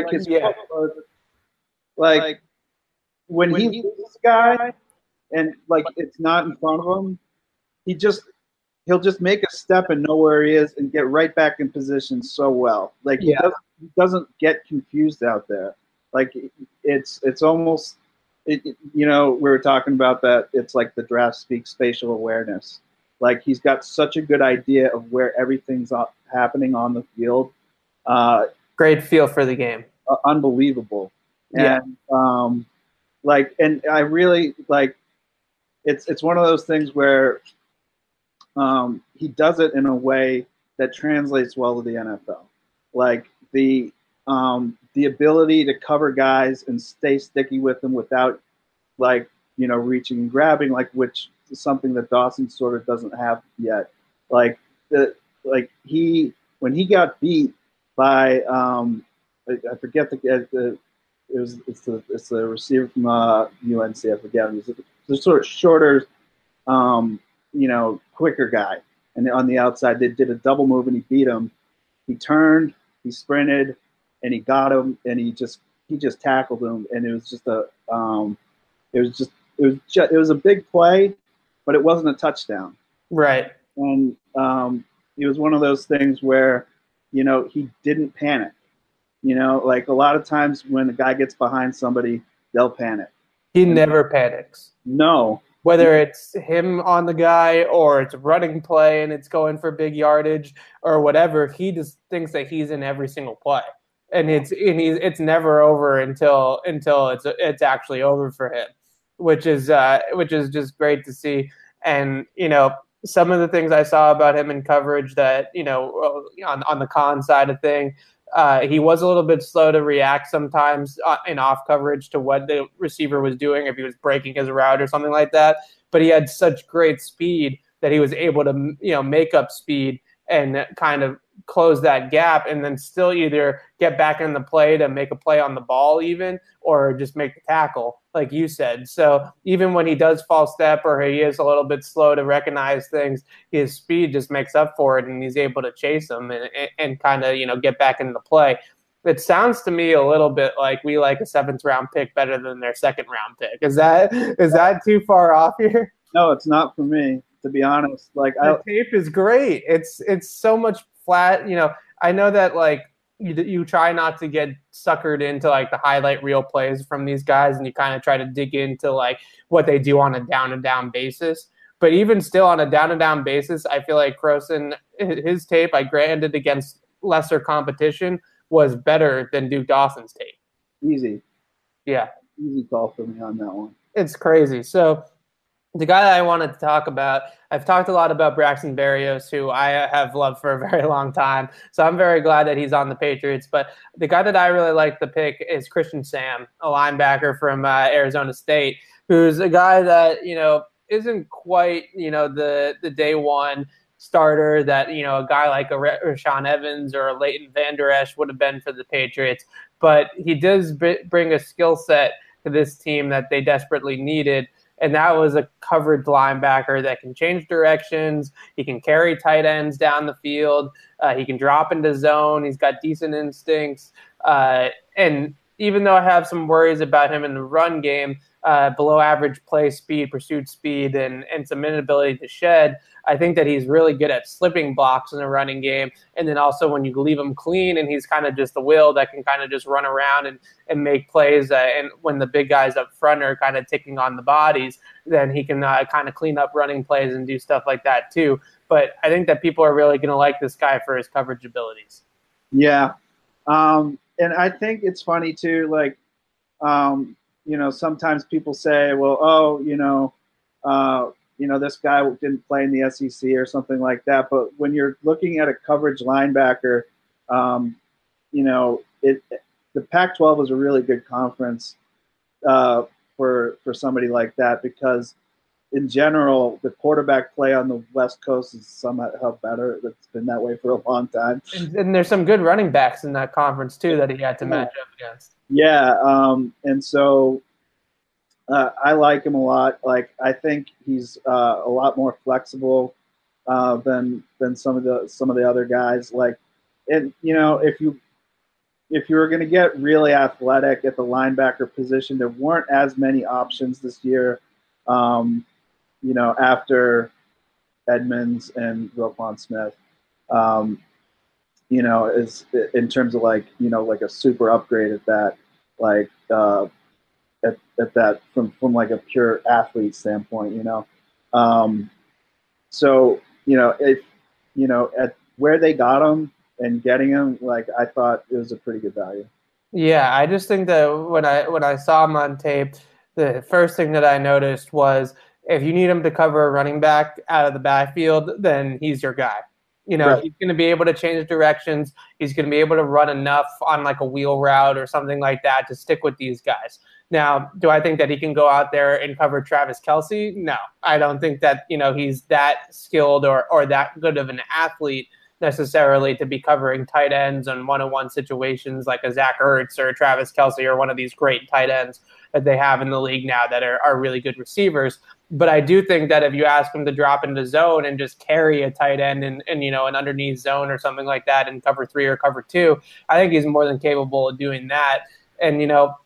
when he hits this guy and like it's not in front of him, he'll just make a step and know where he is and get right back in position so well. Like he doesn't get confused out there. Like it's almost we were talking about that. It's like the draft speaks spatial awareness. Like he's got such a good idea of where everything's happening on the field. Great feel for the game. Unbelievable. Yeah. And and I really it's one of those things where he does it in a way that translates well to the NFL. Like the ability to cover guys and stay sticky with them without reaching and grabbing, which is something that Dawson sort of doesn't have yet. When he got beat by I forget it's the receiver from UNC. I forget. He's the sort of shorter, quicker guy. And on the outside, they did a double move and he beat him. He turned, he sprinted, and he got him. And he just he just tackled him, and it was just it was a big play, but it wasn't a touchdown. Right. And it was one of those things where, he didn't panic. Like a lot of times when a guy gets behind somebody, they'll panic. He never panics. No. Whether it's him on the guy or it's a running play and it's going for big yardage or whatever, he just thinks that he's in every single play, and it's never over until it's actually over for him, which is just great to see. And some of the things I saw about him in coverage that on the con side of thing. He was a little bit slow to react sometimes in off coverage to what the receiver was doing, if he was breaking his route or something like that. But he had such great speed that he was able to, make up speed and kind of close that gap, and then still either get back in the play to make a play on the ball even, or just make the tackle, like you said. So even when he does false step or he is a little bit slow to recognize things, his speed just makes up for it, and he's able to chase them and kind of, get back into play. It sounds to me a little bit like we like a 7th round pick better than their 2nd round pick. Is that too far off here? No, it's not for me, to be honest. Like, the tape is great. It's so much flat. I know that like you try not to get suckered into like the highlight reel plays from these guys, and you kind of try to dig into like what they do on a down-to-down basis. But even still on a down-to-down basis, I feel like Croson, his tape, I granted against lesser competition, was better than Duke Dawson's tape. Easy. Yeah. Easy call for me on that one. It's crazy. So the guy that I wanted to talk about, I've talked a lot about Braxton Berrios, who I have loved for a very long time. So I'm very glad that he's on the Patriots. But the guy that I really like to pick is Christian Sam, a linebacker from Arizona State, who's a guy that, isn't quite, the day one starter that, a guy like a Rashaan Evans or a Leighton Vander Esch would have been for the Patriots. But he does bring a skill set to this team that they desperately needed. And that was a coverage linebacker that can change directions. He can carry tight ends down the field. He can drop into zone. He's got decent instincts. And even though I have some worries about him in the run game, below average play speed, pursuit speed, and some inability to shed, I think that he's really good at slipping blocks in the running game. And then also when you leave him clean and he's kind of just the wheel that can kind of just run around and make plays. And when the big guys up front are kind of ticking on the bodies, then he can kind of clean up running plays and do stuff like that too. But I think that people are really going to like this guy for his coverage abilities. Yeah. And I think it's funny too, like, sometimes people say, well, this guy didn't play in the SEC or something like that. But when you're looking at a coverage linebacker, the Pac-12 is a really good conference for somebody like that, because in general, the quarterback play on the West Coast is somehow better. It's been that way for a long time. And there's some good running backs in that conference too that he had to match up against. Yeah, and so I like him a lot. Like, I think he's a lot more flexible than some of the other guys. Like, and if you were going to get really athletic at the linebacker position, there weren't as many options this year. After Edmonds and Roquan Smith, is in terms of like a super upgrade at that, like at that from like a pure athlete standpoint, so if at where they got him and getting him, like, I thought it was a pretty good value. Yeah, I just think that when I saw him on tape, the first thing that I noticed was if you need him to cover a running back out of the backfield, then he's your guy. Right. He's going to be able to change directions. He's going to be able to run enough on like a wheel route or something like that to stick with these guys. Now, do I think that he can go out there and cover Travis Kelce? No, I don't think that, he's that skilled or that good of an athlete necessarily to be covering tight ends on one-on-one situations like a Zach Ertz or a Travis Kelce or one of these great tight ends that they have in the league now that are really good receivers. But I do think that if you ask him to drop into zone and just carry a tight end in an underneath zone or something like that and cover 3 or cover 2, I think he's more than capable of doing that. And,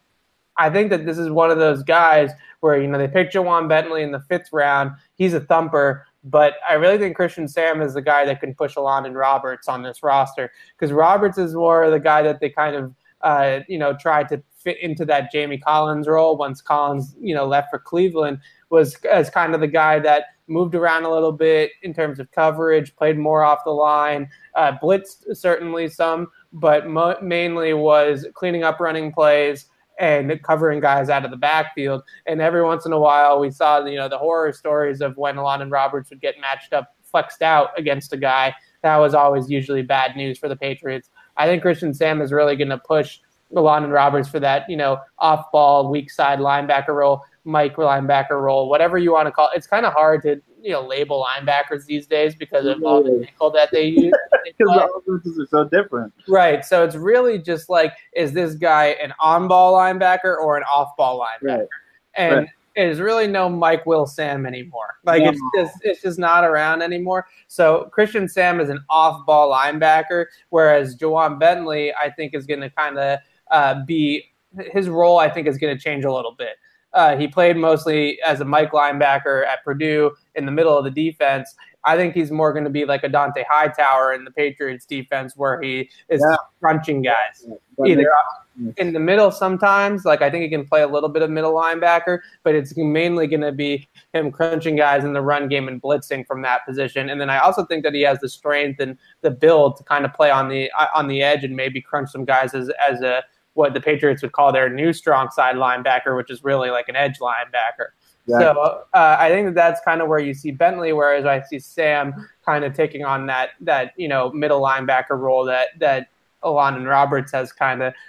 I think that this is one of those guys where, they picked Ja'Whaun Bentley in the 5th round. He's a thumper, but I really think Christian Sam is the guy that can push Elandon Roberts on this roster, because Roberts is more the guy that they kind of, tried to fit into that Jamie Collins role once Collins, left for Cleveland, was as kind of the guy that moved around a little bit in terms of coverage, played more off the line, blitzed certainly some, but mainly was cleaning up running plays and covering guys out of the backfield. And every once in a while, we saw the horror stories of when Elandon Roberts would get matched up, flexed out against a guy. That was always usually bad news for the Patriots. I think Christian Sam is really going to push Elandon Roberts for that, off-ball, weak side linebacker role, Mike linebacker role, whatever you want to call it. It's kind of hard to, label linebackers these days because of all the nickel that they use. Because the offenses are so different. Right. So it's really just like, is this guy an on-ball linebacker or an off-ball linebacker? Right. And there's really no Mike Will Sam anymore. Like, it's just not around anymore. So Christian Sam is an off-ball linebacker, whereas Ja'Whaun Bentley, I think, is going to kind of be – his role, I think, is going to change a little bit. He played mostly as a Mike linebacker at Purdue in the middle of the defense. I think he's more going to be like a Dante Hightower in the Patriots defense, where he is crunching guys. Either in the middle sometimes, like I think he can play a little bit of middle linebacker, but it's mainly going to be him crunching guys in the run game and blitzing from that position. And then I also think that he has the strength and the build to kind of play on the edge and maybe crunch some guys as a what the Patriots would call their new strong side linebacker, which is really like an edge linebacker. Exactly. So I think that's kind of where you see Bentley, whereas I see Sam kind of taking on that middle linebacker role that Elandon Roberts has kind of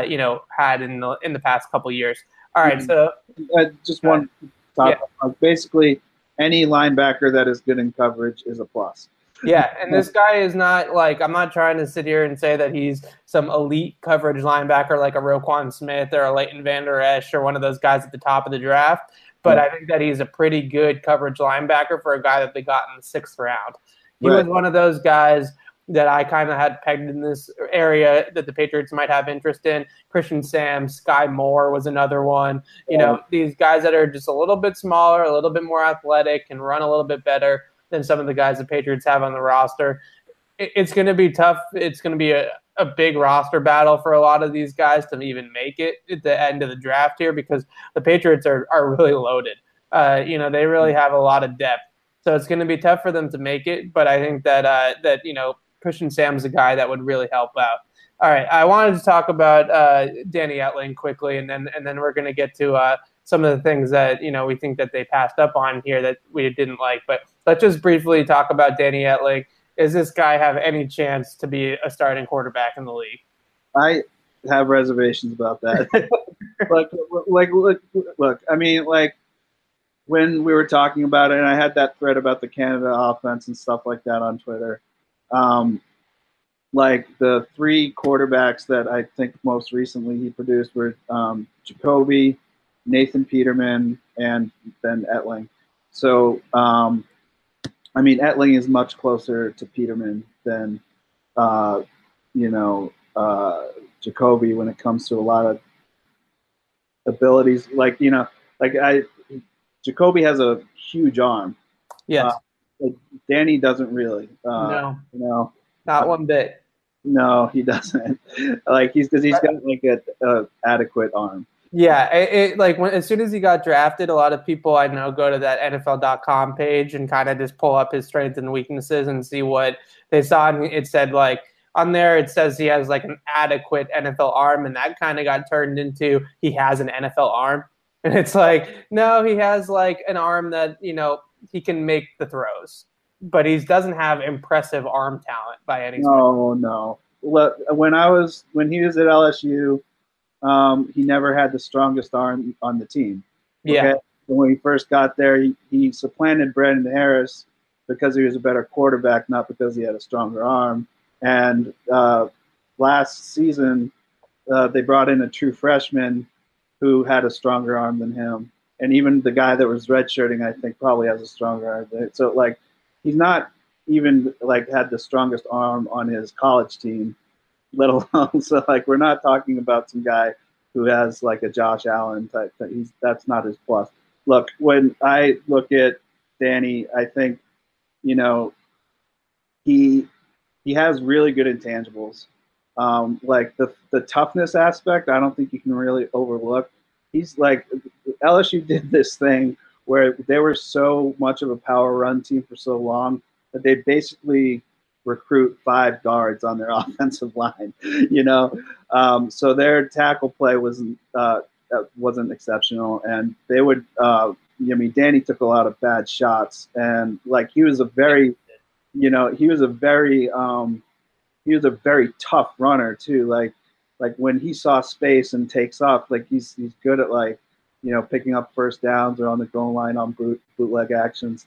had in the past couple of years. All right, so just one thought. Yeah. Basically, any linebacker that is good in coverage is a plus. Yeah, and this guy is not like, I'm not trying to sit here and say that he's some elite coverage linebacker like a Roquan Smith or a Leighton Vander Esch or one of those guys at the top of the draft, but I think that he's a pretty good coverage linebacker for a guy that they got in the 6th round. He was one of those guys that I kind of had pegged in this area that the Patriots might have interest in. Christian Sam, Sky Moore was another one. These guys that are just a little bit smaller, a little bit more athletic, and run a little bit better than some of the guys the Patriots have on the roster. It's going to be tough. It's going to be a big roster battle for a lot of these guys to even make it at the end of the draft here, because the Patriots are really loaded. They really have a lot of depth. So it's going to be tough for them to make it, but I think that Christian Sam's a guy that would really help out. All right, I wanted to talk about Danny Etling quickly, and then we're going to get to some of the things that we think that they passed up on here that we didn't like. But let's just briefly talk about Danny Etling. Does this guy have any chance to be a starting quarterback in the league? I have reservations about that. Look. I mean, like when we were talking about it, and I had that thread about the Canada offense and stuff like that on Twitter. Like the 3 quarterbacks that I think most recently he produced were Jacoby, Nathan Peterman, and then Etling. So, Etling is much closer to Peterman than, Jacoby when it comes to a lot of abilities. Jacoby has a huge arm. Yes. Danny doesn't really. No. Not one bit. No, he doesn't. He's got like a adequate arm. Yeah, as soon as he got drafted, a lot of people I know go to that NFL.com page and kind of just pull up his strengths and weaknesses and see what they saw. And it said on there, it says he has like an adequate NFL arm, and that kind of got turned into he has an NFL arm. And it's like, no, he has like an arm that, he can make the throws, but he doesn't have impressive arm talent by any stretch. No. Look, when he was at LSU, he never had the strongest arm on the team. Okay? Yeah. When he first got there, he supplanted Brandon Harris because he was a better quarterback, not because he had a stronger arm. And last season, they brought in a true freshman who had a stronger arm than him. And even the guy that was redshirting, I think, probably has a stronger arm. So, he's not even, had the strongest arm on his college team, let alone. So, we're not talking about some guy who has like a Josh Allen type thing. That's not his plus. Look, when I look at Danny, I think, you know, he has really good intangibles. Like the toughness aspect, I don't think you can really overlook. He's like, LSU did this thing where they were so much of a power run team for so long that they basically recruit 5 guards on their offensive line, you know? So their tackle play wasn't exceptional, and they would, Danny took a lot of bad shots, and like he was a very tough runner too. Like when he saw space and takes off, like he's good at like, you know, picking up first downs or on the goal line on bootleg actions.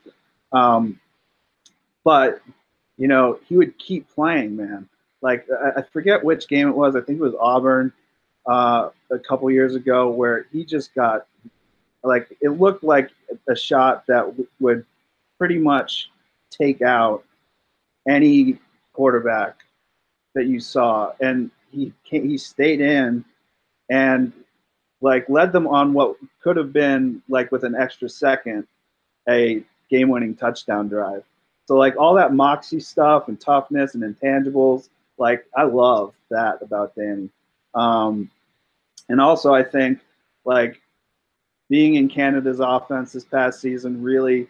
But you know, he would keep playing, man. Like I forget which game it was. I think it was Auburn a couple years ago, where he just got, like, it looked like a shot that would pretty much take out any quarterback that you saw, and he stayed in and like led them on what could have been, like with an extra second, a game-winning touchdown drive. So like all that moxie stuff and toughness and intangibles, like I love that about Danny. And also I think like being in Canada's offense this past season really,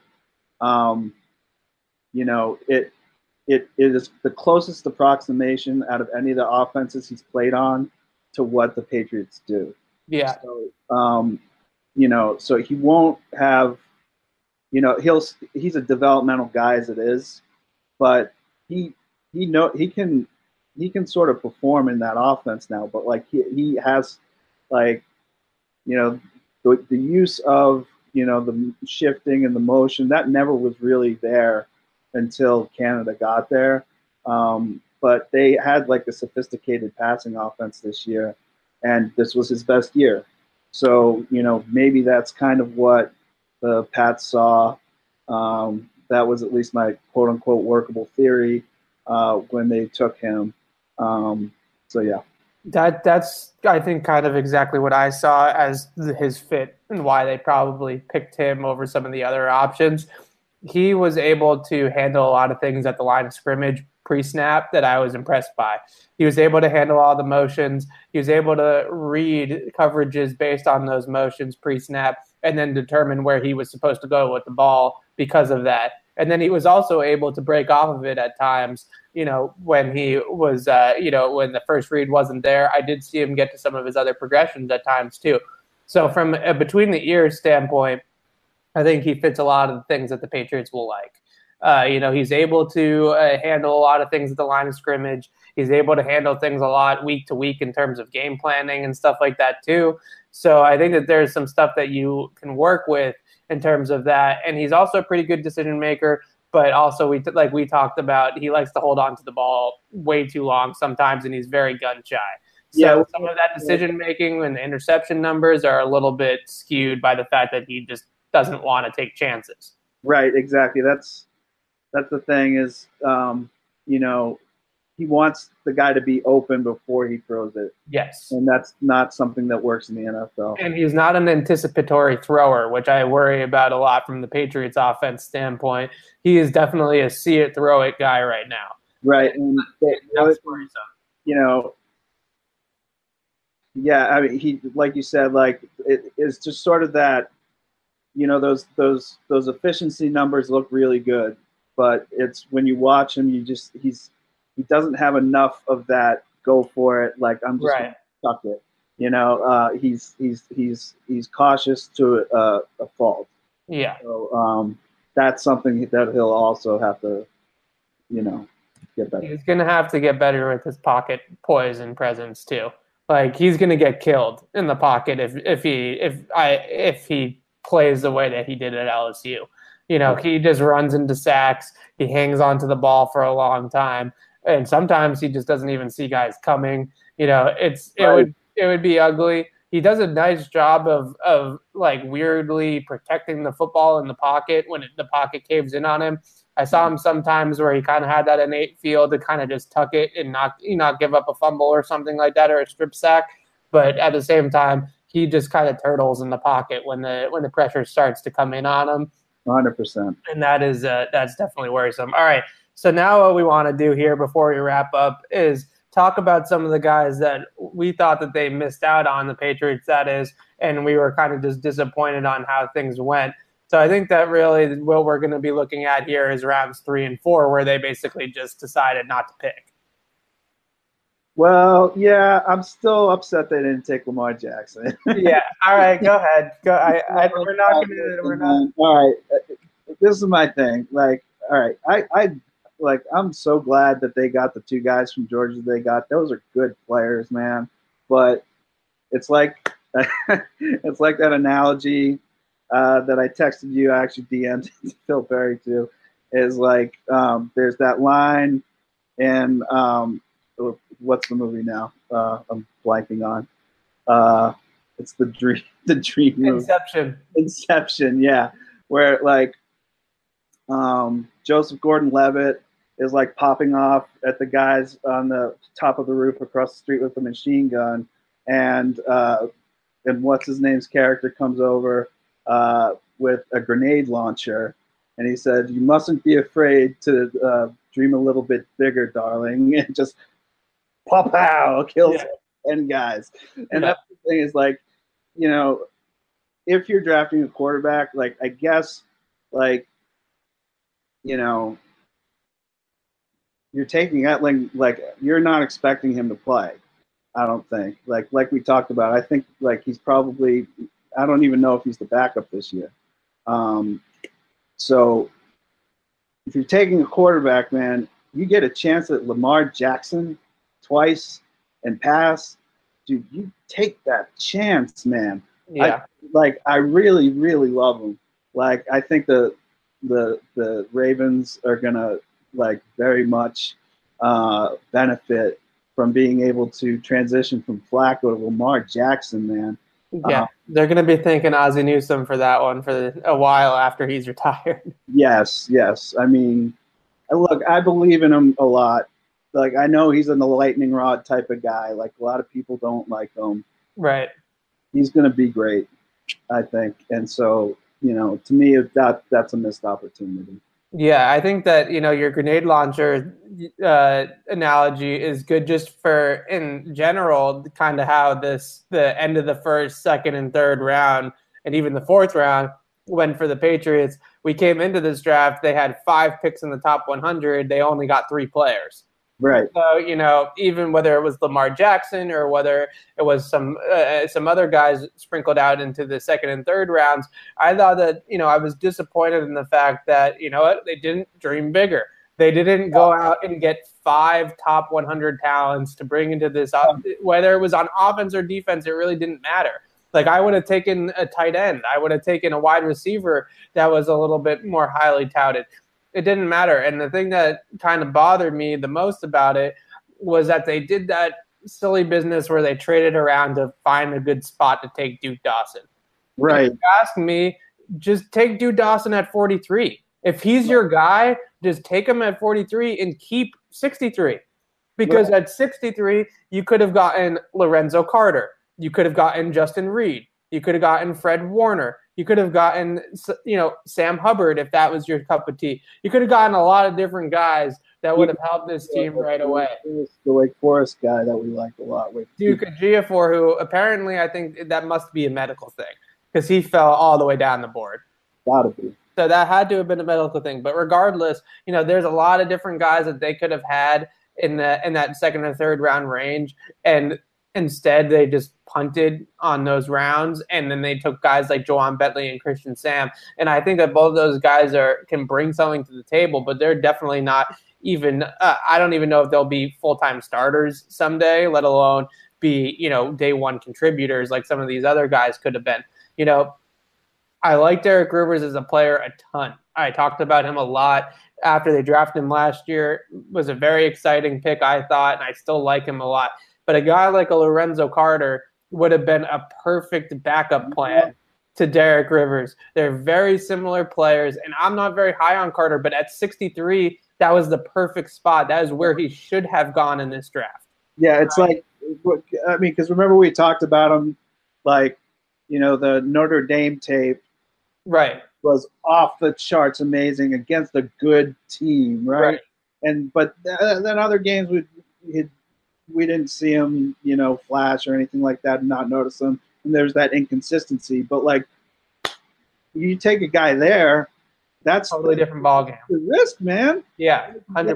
you know, it is the closest approximation out of any of the offenses he's played on to what the Patriots do. Yeah. So, you know, so he won't have, you know, he's a developmental guy as it is, but he can sort of perform in that offense now. But like he has, like, you know, the use of, you know, the shifting and the motion that never was really there until Canada got there. But they had like a sophisticated passing offense this year, and this was his best year. So, you know, maybe that's kind of what the Pats saw. That was at least my quote unquote workable theory when they took him. So yeah. That's I think kind of exactly what I saw as his fit and why they probably picked him over some of the other options. He was able to handle a lot of things at the line of scrimmage pre-snap that I was impressed by. He was able to handle all the motions. He was able to read coverages based on those motions pre-snap and then determine where he was supposed to go with the ball because of that. And then he was also able to break off of it at times, you know, when he was, you know, when the first read wasn't there. I did see him get to some of his other progressions at times too. So from a between the ears standpoint, I think he fits a lot of the things that the Patriots will like. You know, he's able to handle a lot of things at the line of scrimmage. He's able to handle things a lot week to week in terms of game planning and stuff like that too. So I think that there's some stuff that you can work with in terms of that. And he's also a pretty good decision maker, but also like we talked about, he likes to hold on to the ball way too long sometimes, and he's very gun shy. So some of that decision making and the interception numbers are a little bit skewed by the fact that he just doesn't want to take chances. Right, exactly. That's the thing is, you know, he wants the guy to be open before he throws it. Yes. And that's not something that works in the NFL. And he's not an anticipatory thrower, which I worry about a lot from the Patriots offense standpoint. He is definitely a see it, throw it guy right now. Right. And that's worrisome. You know, yeah, I mean, he, like you said, like it's just sort of that, you know, those efficiency numbers look really good, but it's when you watch him, he doesn't have enough of that go for it. Like I'm just gonna suck it, you know. He's cautious to a fault. Yeah. So that's something that he'll also have to, you know, get better. He's gonna have to get better with his pocket poise and presence too. Like he's gonna get killed in the pocket if he plays the way that he did at LSU. You know, he just runs into sacks. He hangs onto the ball for a long time, and sometimes he just doesn't even see guys coming. You know, it would be ugly. He does a nice job of like weirdly protecting the football in the pocket when the pocket caves in on him. I saw him sometimes where he kind of had that innate feel to kind of just tuck it and not give up a fumble or something like that, or a strip sack. but at the same time, he just kind of turtles in the pocket when the pressure starts to come in on him. 100%. And that's definitely worrisome. All right, so now what we want to do here before we wrap up is talk about some of the guys that we thought that they missed out on, the Patriots, that is, and we were kind of just disappointed on how things went. So I think that really what we're going to be looking at here is rounds 3 and 4, where they basically just decided not to pick. Well, yeah, I'm still upset they didn't take Lamar Jackson. Yeah. All right, go ahead. Go. We're not going to. We're not. All right, this is my thing. Like, all right, I'm so glad that they got the 2 guys from Georgia. They got those are good players, man. But it's like it's like that analogy that I texted you. I actually DM'd Phil Perry too. Is like there's that line in what's the movie now? I'm blanking on. It's the dream movie. Inception, yeah. Where like Joseph Gordon-Levitt is like popping off at the guys on the top of the roof across the street with a machine gun, and what's his name's character comes over with a grenade launcher, and he said, "You mustn't be afraid to dream a little bit bigger, darling," and just pow, kills 10 guys. And that's the thing is, like, you know, if you're drafting a quarterback, like, I guess, like, you know, you're taking that, like you're not expecting him to play. I don't think. Like we talked about, I think, like, he's probably, I don't even know if he's the backup this year. So if you're taking a quarterback, man, you get a chance at Lamar Jackson twice and pass, dude, you take that chance, man. Yeah. I really, really love him. Like, I think the Ravens are gonna, like, very much benefit from being able to transition from Flacco to Lamar Jackson, man. Yeah, they're going to be thanking Ozzie Newsome for that one for a while after he's retired. Yes. I mean, look, I believe in him a lot. Like, I know he's in the lightning rod type of guy. Like, a lot of people don't like him. Right. He's going to be great, I think. And so, you know, to me, that's a missed opportunity. Yeah, I think that, you know, your grenade launcher analogy is good just for, in general, kind of how the end of the first, second, and third round, and even the fourth round went for the Patriots. We came into this draft, they had 5 picks in the top 100. They only got 3 players. Right. So, you know, even whether it was Lamar Jackson or whether it was some other guys sprinkled out into the second and third rounds, I thought that, you know, I was disappointed in the fact that, you know what, they didn't dream bigger. They didn't go out and get 5 top 100 talents to bring into this, whether it was on offense or defense, it really didn't matter. Like, I would have taken a tight end. I would have taken a wide receiver that was a little bit more highly touted. It didn't matter. And the thing that kind of bothered me the most about it was that they did that silly business where they traded around to find a good spot to take Duke Dawson. Right. If you ask me, just take Duke Dawson at 43. If he's your guy, just take him at 43 and keep 63. Because at 63, you could have gotten Lorenzo Carter. You could have gotten Justin Reed. You could have gotten Fred Warner. You could have gotten, you know, Sam Hubbard if that was your cup of tea. You could have gotten a lot of different guys that would have helped this team right away. The Wake Forest guy that we liked a lot. Duke Ejiofor, who apparently I think that must be a medical thing because he fell all the way down the board. Gotta be. So that had to have been a medical thing. But regardless, you know, there's a lot of different guys that they could have had in that second and third round range, and instead they just punted on those rounds, and then they took guys like Ja'Whaun Bentley and Christian Sam. And I think that both of those guys can bring something to the table, but they're definitely not even I don't even know if they'll be full-time starters someday, let alone be, you know, day one contributors like some of these other guys could have been. You know, I like Derek Rivers as a player a ton. I talked about him a lot after they drafted him last year. It was a very exciting pick, I thought, and I still like him a lot. But a guy like a Lorenzo Carter would have been a perfect backup plan to Derek Rivers. They're very similar players, and I'm not very high on Carter, but at 63, that was the perfect spot. That is where he should have gone in this draft. Yeah, it's like I mean, because remember we talked about him, like, the Notre Dame tape Right. was off the charts amazing against a good team, right? But then other games we didn't see him, flash or anything like that, and not notice him, and there's that inconsistency. But like, you take a guy there, that's Totally different ballgame. the risk, man. Yeah, 100%.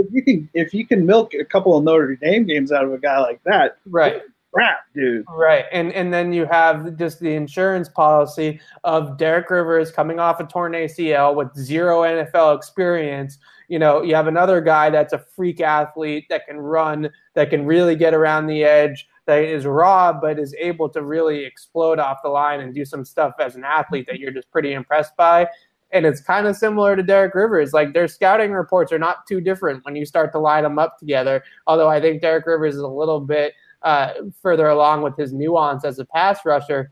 If you can milk a couple of Notre Dame games out of a guy like that, Right. crap, dude. Right. And then you have just the insurance policy of Derek Rivers coming off a torn ACL with 0 NFL experience. You have another guy that's a freak athlete that can run, that can really get around the edge, that is raw, but is able to really explode off the line and do some stuff as an athlete that you're just pretty impressed by. And it's kind of similar to Derek Rivers. Like, their scouting reports are not too different when you start to line them up together. Although I think Derek Rivers is a little bit further along with his nuance as a pass rusher.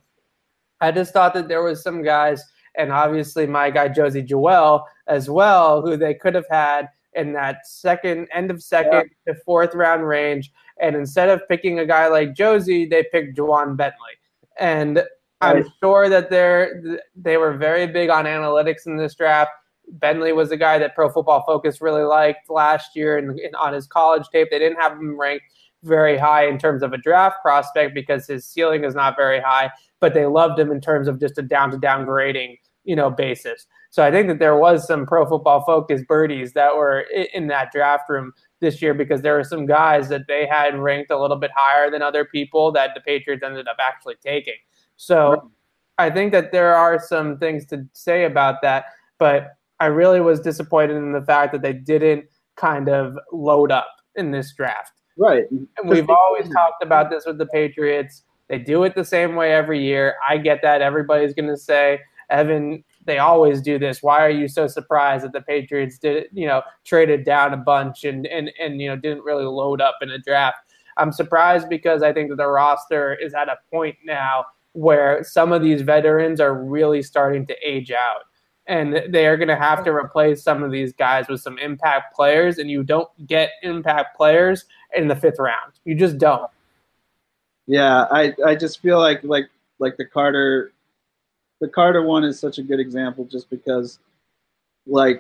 I just thought that there was some guys, and obviously my guy Josie Jewell as well, who they could have had in that end of second to fourth round range. And instead of picking a guy like Josie, they picked Juwan Bentley. And I'm sure that they were very big on analytics in this draft. Bentley was a guy that Pro Football Focus really liked last year, and on his college tape, they didn't have him ranked very high in terms of a draft prospect because his ceiling is not very high, but they loved him in terms of just a down-to-down grading, basis. So I think that there was some Pro Football Focus birdies that were in that draft room this year because there were some guys that they had ranked a little bit higher than other people that the Patriots ended up actually taking. So I think that there are some things to say about that, but I really was disappointed in the fact that they didn't kind of load up in this draft. Right. And we've always talked about this with the Patriots. They do it the same way every year. I get that. Everybody's going to say, Evan, they always do this. Why are you so surprised that the Patriots traded down a bunch and didn't really load up in a draft? I'm surprised because I think that the roster is at a point now where some of these veterans are really starting to age out. And they are going to have to replace some of these guys with some impact players, and you don't get impact players in the 5th round. You just don't. Yeah, I just feel like the Carter one is such a good example just because like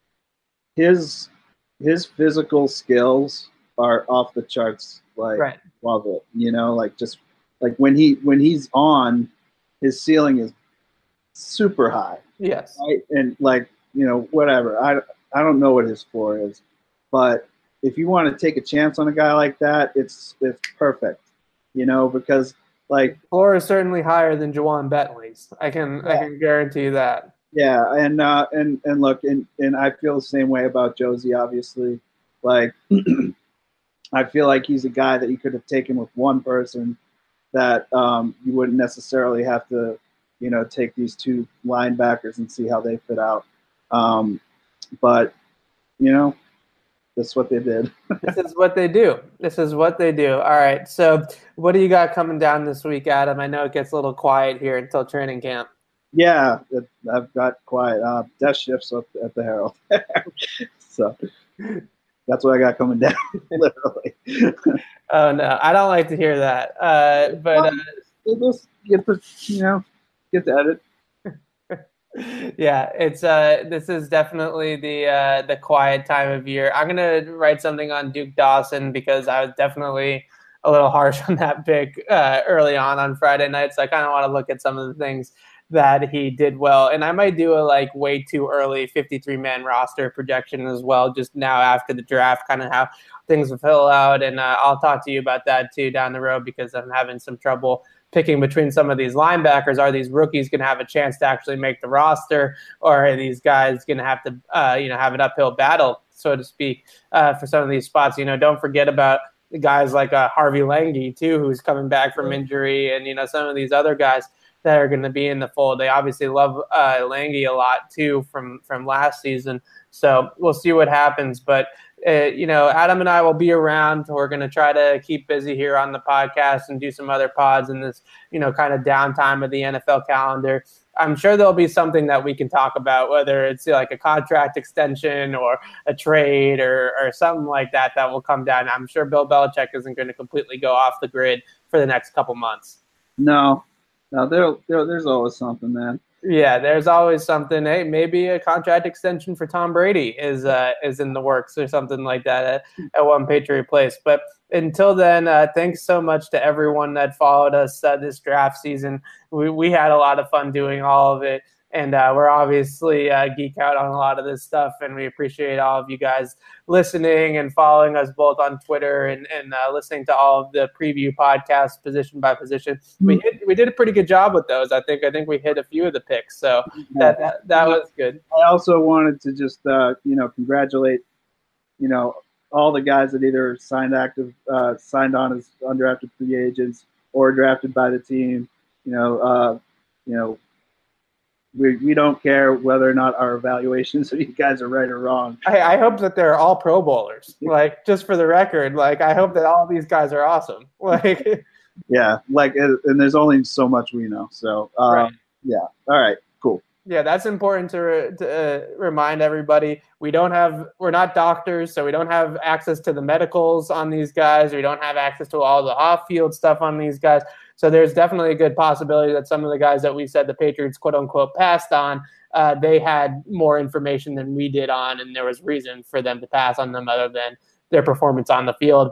his physical skills are off the charts, like love it. Just like when he's on, his ceiling is super high. Yes. Right? And whatever. I don't know what his floor is, but if you want to take a chance on a guy like that, it's perfect. Because like floor is certainly higher than Juwan Bentley's. I can guarantee that. Yeah, and look, and I feel the same way about Josie, obviously. Like I feel like he's a guy that you could have taken with one person that you wouldn't necessarily have to take these 2 linebackers and see how they fit out. But, that's what they did. This is what they do. All right. So what do you got coming down this week, Adam? I know it gets a little quiet here until training camp. Yeah, I've got quiet. Death shifts up at the Herald. So that's what I got coming down, literally. Oh, no. I don't like to hear that. But just get the edit. Yeah, it's this is definitely the quiet time of year. I'm gonna write something on Duke Dawson because I was definitely a little harsh on that pick early on Friday night. So I kind of want to look at some of the things that he did well, and I might do a way too early 53-man roster projection as well, just now after the draft, kind of how things will fill out, and I'll talk to you about that too down the road because I'm having some trouble picking between some of these linebackers. Are these rookies going to have a chance to actually make the roster, or are these guys going to have to, have an uphill battle, so to speak, for some of these spots? Don't forget about the guys like Harvey Lange too, who's coming back from injury, and some of these other guys that are going to be in the fold. They obviously love Lange a lot too from last season. So we'll see what happens, but. Adam and I will be around. We're going to try to keep busy here on the podcast and do some other pods in this, kind of downtime of the NFL calendar. I'm sure there'll be something that we can talk about, whether it's like a contract extension or a trade or something like that will come down. I'm sure Bill Belichick isn't going to completely go off the grid for the next couple months. No, there's always something, man. Yeah, there's always something. Hey, maybe a contract extension for Tom Brady is in the works or something like that at one Patriot place. But until then, thanks so much to everyone that followed us this draft season. We had a lot of fun doing all of it. And we're obviously geek out on a lot of this stuff, and we appreciate all of you guys listening and following us both on Twitter and listening to all of the preview podcasts position by position. We did a pretty good job with those. I think we hit a few of the picks, so that was good. I also wanted to just congratulate all the guys that either signed on as undrafted free agents or drafted by the team. We don't care whether or not our evaluations of you guys are right or wrong. I hope that they're all Pro Bowlers. Like, just for the record, like, I hope that all these guys are awesome. Like, yeah, and there's only so much we know. So, right. Yeah. All right, cool. Yeah, that's important to remind everybody. We're not doctors, so we don't have access to the medicals on these guys. We don't have access to all the off-field stuff on these guys. So there's definitely a good possibility that some of the guys that we said the Patriots quote-unquote passed on, they had more information than we did on, and there was reason for them to pass on them other than their performance on the field.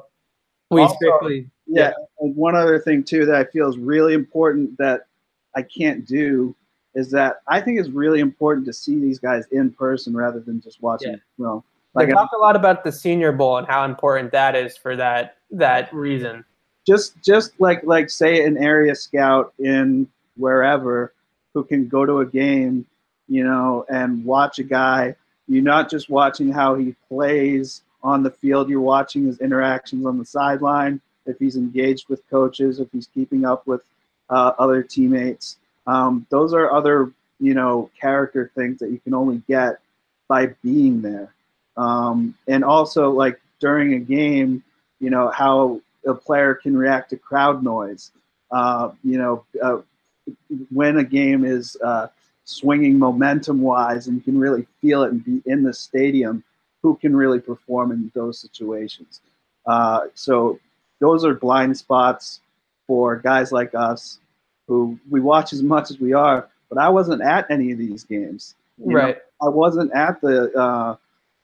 One other thing, too, that I feel is really important that I can't do is that I think it's really important to see these guys in person rather than just watching film. They talk a lot about the Senior Bowl and how important that is for that reason. Just like say an area scout in wherever who can go to a game, and watch a guy. You're not just watching how he plays on the field. You're watching his interactions on the sideline, if he's engaged with coaches, if he's keeping up with other teammates. Those are other, character things that you can only get by being there. And also, like, during a game, how a player can react to crowd noise. When a game is swinging momentum-wise and you can really feel it and be in the stadium, who can really perform in those situations. So those are blind spots for guys like us who we watch as much as we are, but I wasn't at any of these games. Right. I wasn't at the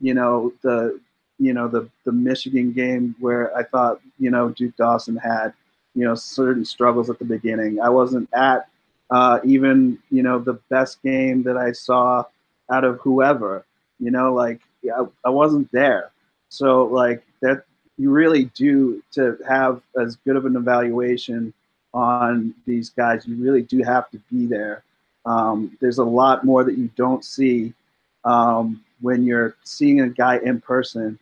Michigan game where I thought, Duke Dawson had, certain struggles at the beginning. I wasn't at even, the best game that I saw out of whoever, I wasn't there. So that you really do, to have as good of an evaluation on these guys, you really do have to be there. There's a lot more that you don't see when you're seeing a guy in person,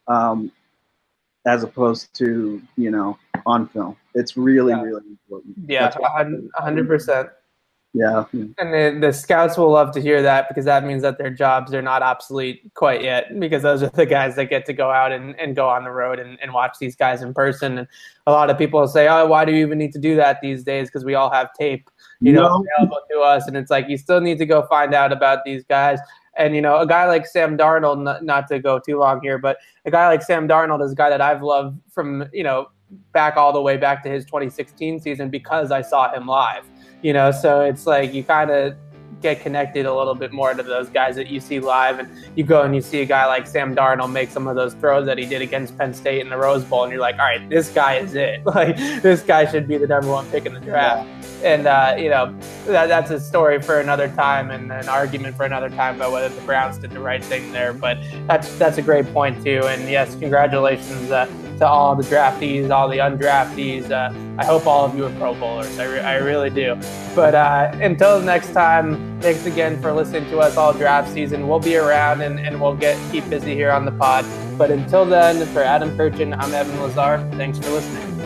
as opposed to, on film. It's really, really important. Yeah, 100%. Yeah. And the scouts will love to hear that, because that means that their jobs are not obsolete quite yet, because those are the guys that get to go out and go on the road and watch these guys in person. And a lot of people will say, oh, why do you even need to do that these days? Because we all have tape, available to us. And it's like, you still need to go find out about these guys. And, a guy like Sam Darnold, not to go too long here, but a guy like Sam Darnold is a guy that I've loved from, back all the way back to his 2016 season, because I saw him live. So it's like you kind of get connected a little bit more to those guys that you see live, and you go and you see a guy like Sam Darnold make some of those throws that he did against Penn State in the Rose Bowl, and you're like, all right, this guy is it. Like, this guy should be the number one pick in the draft. And, that's a story for another time and an argument for another time about whether the Browns did the right thing there. But that's a great point, too. And, yes, congratulations to all the draftees, all the undraftees. I hope all of you are Pro Bowlers. I really do. But until next time, thanks again for listening to us all draft season. We'll be around and we'll keep busy here on the pod. But until then, for Adam Kirchin, I'm Evan Lazar. Thanks for listening.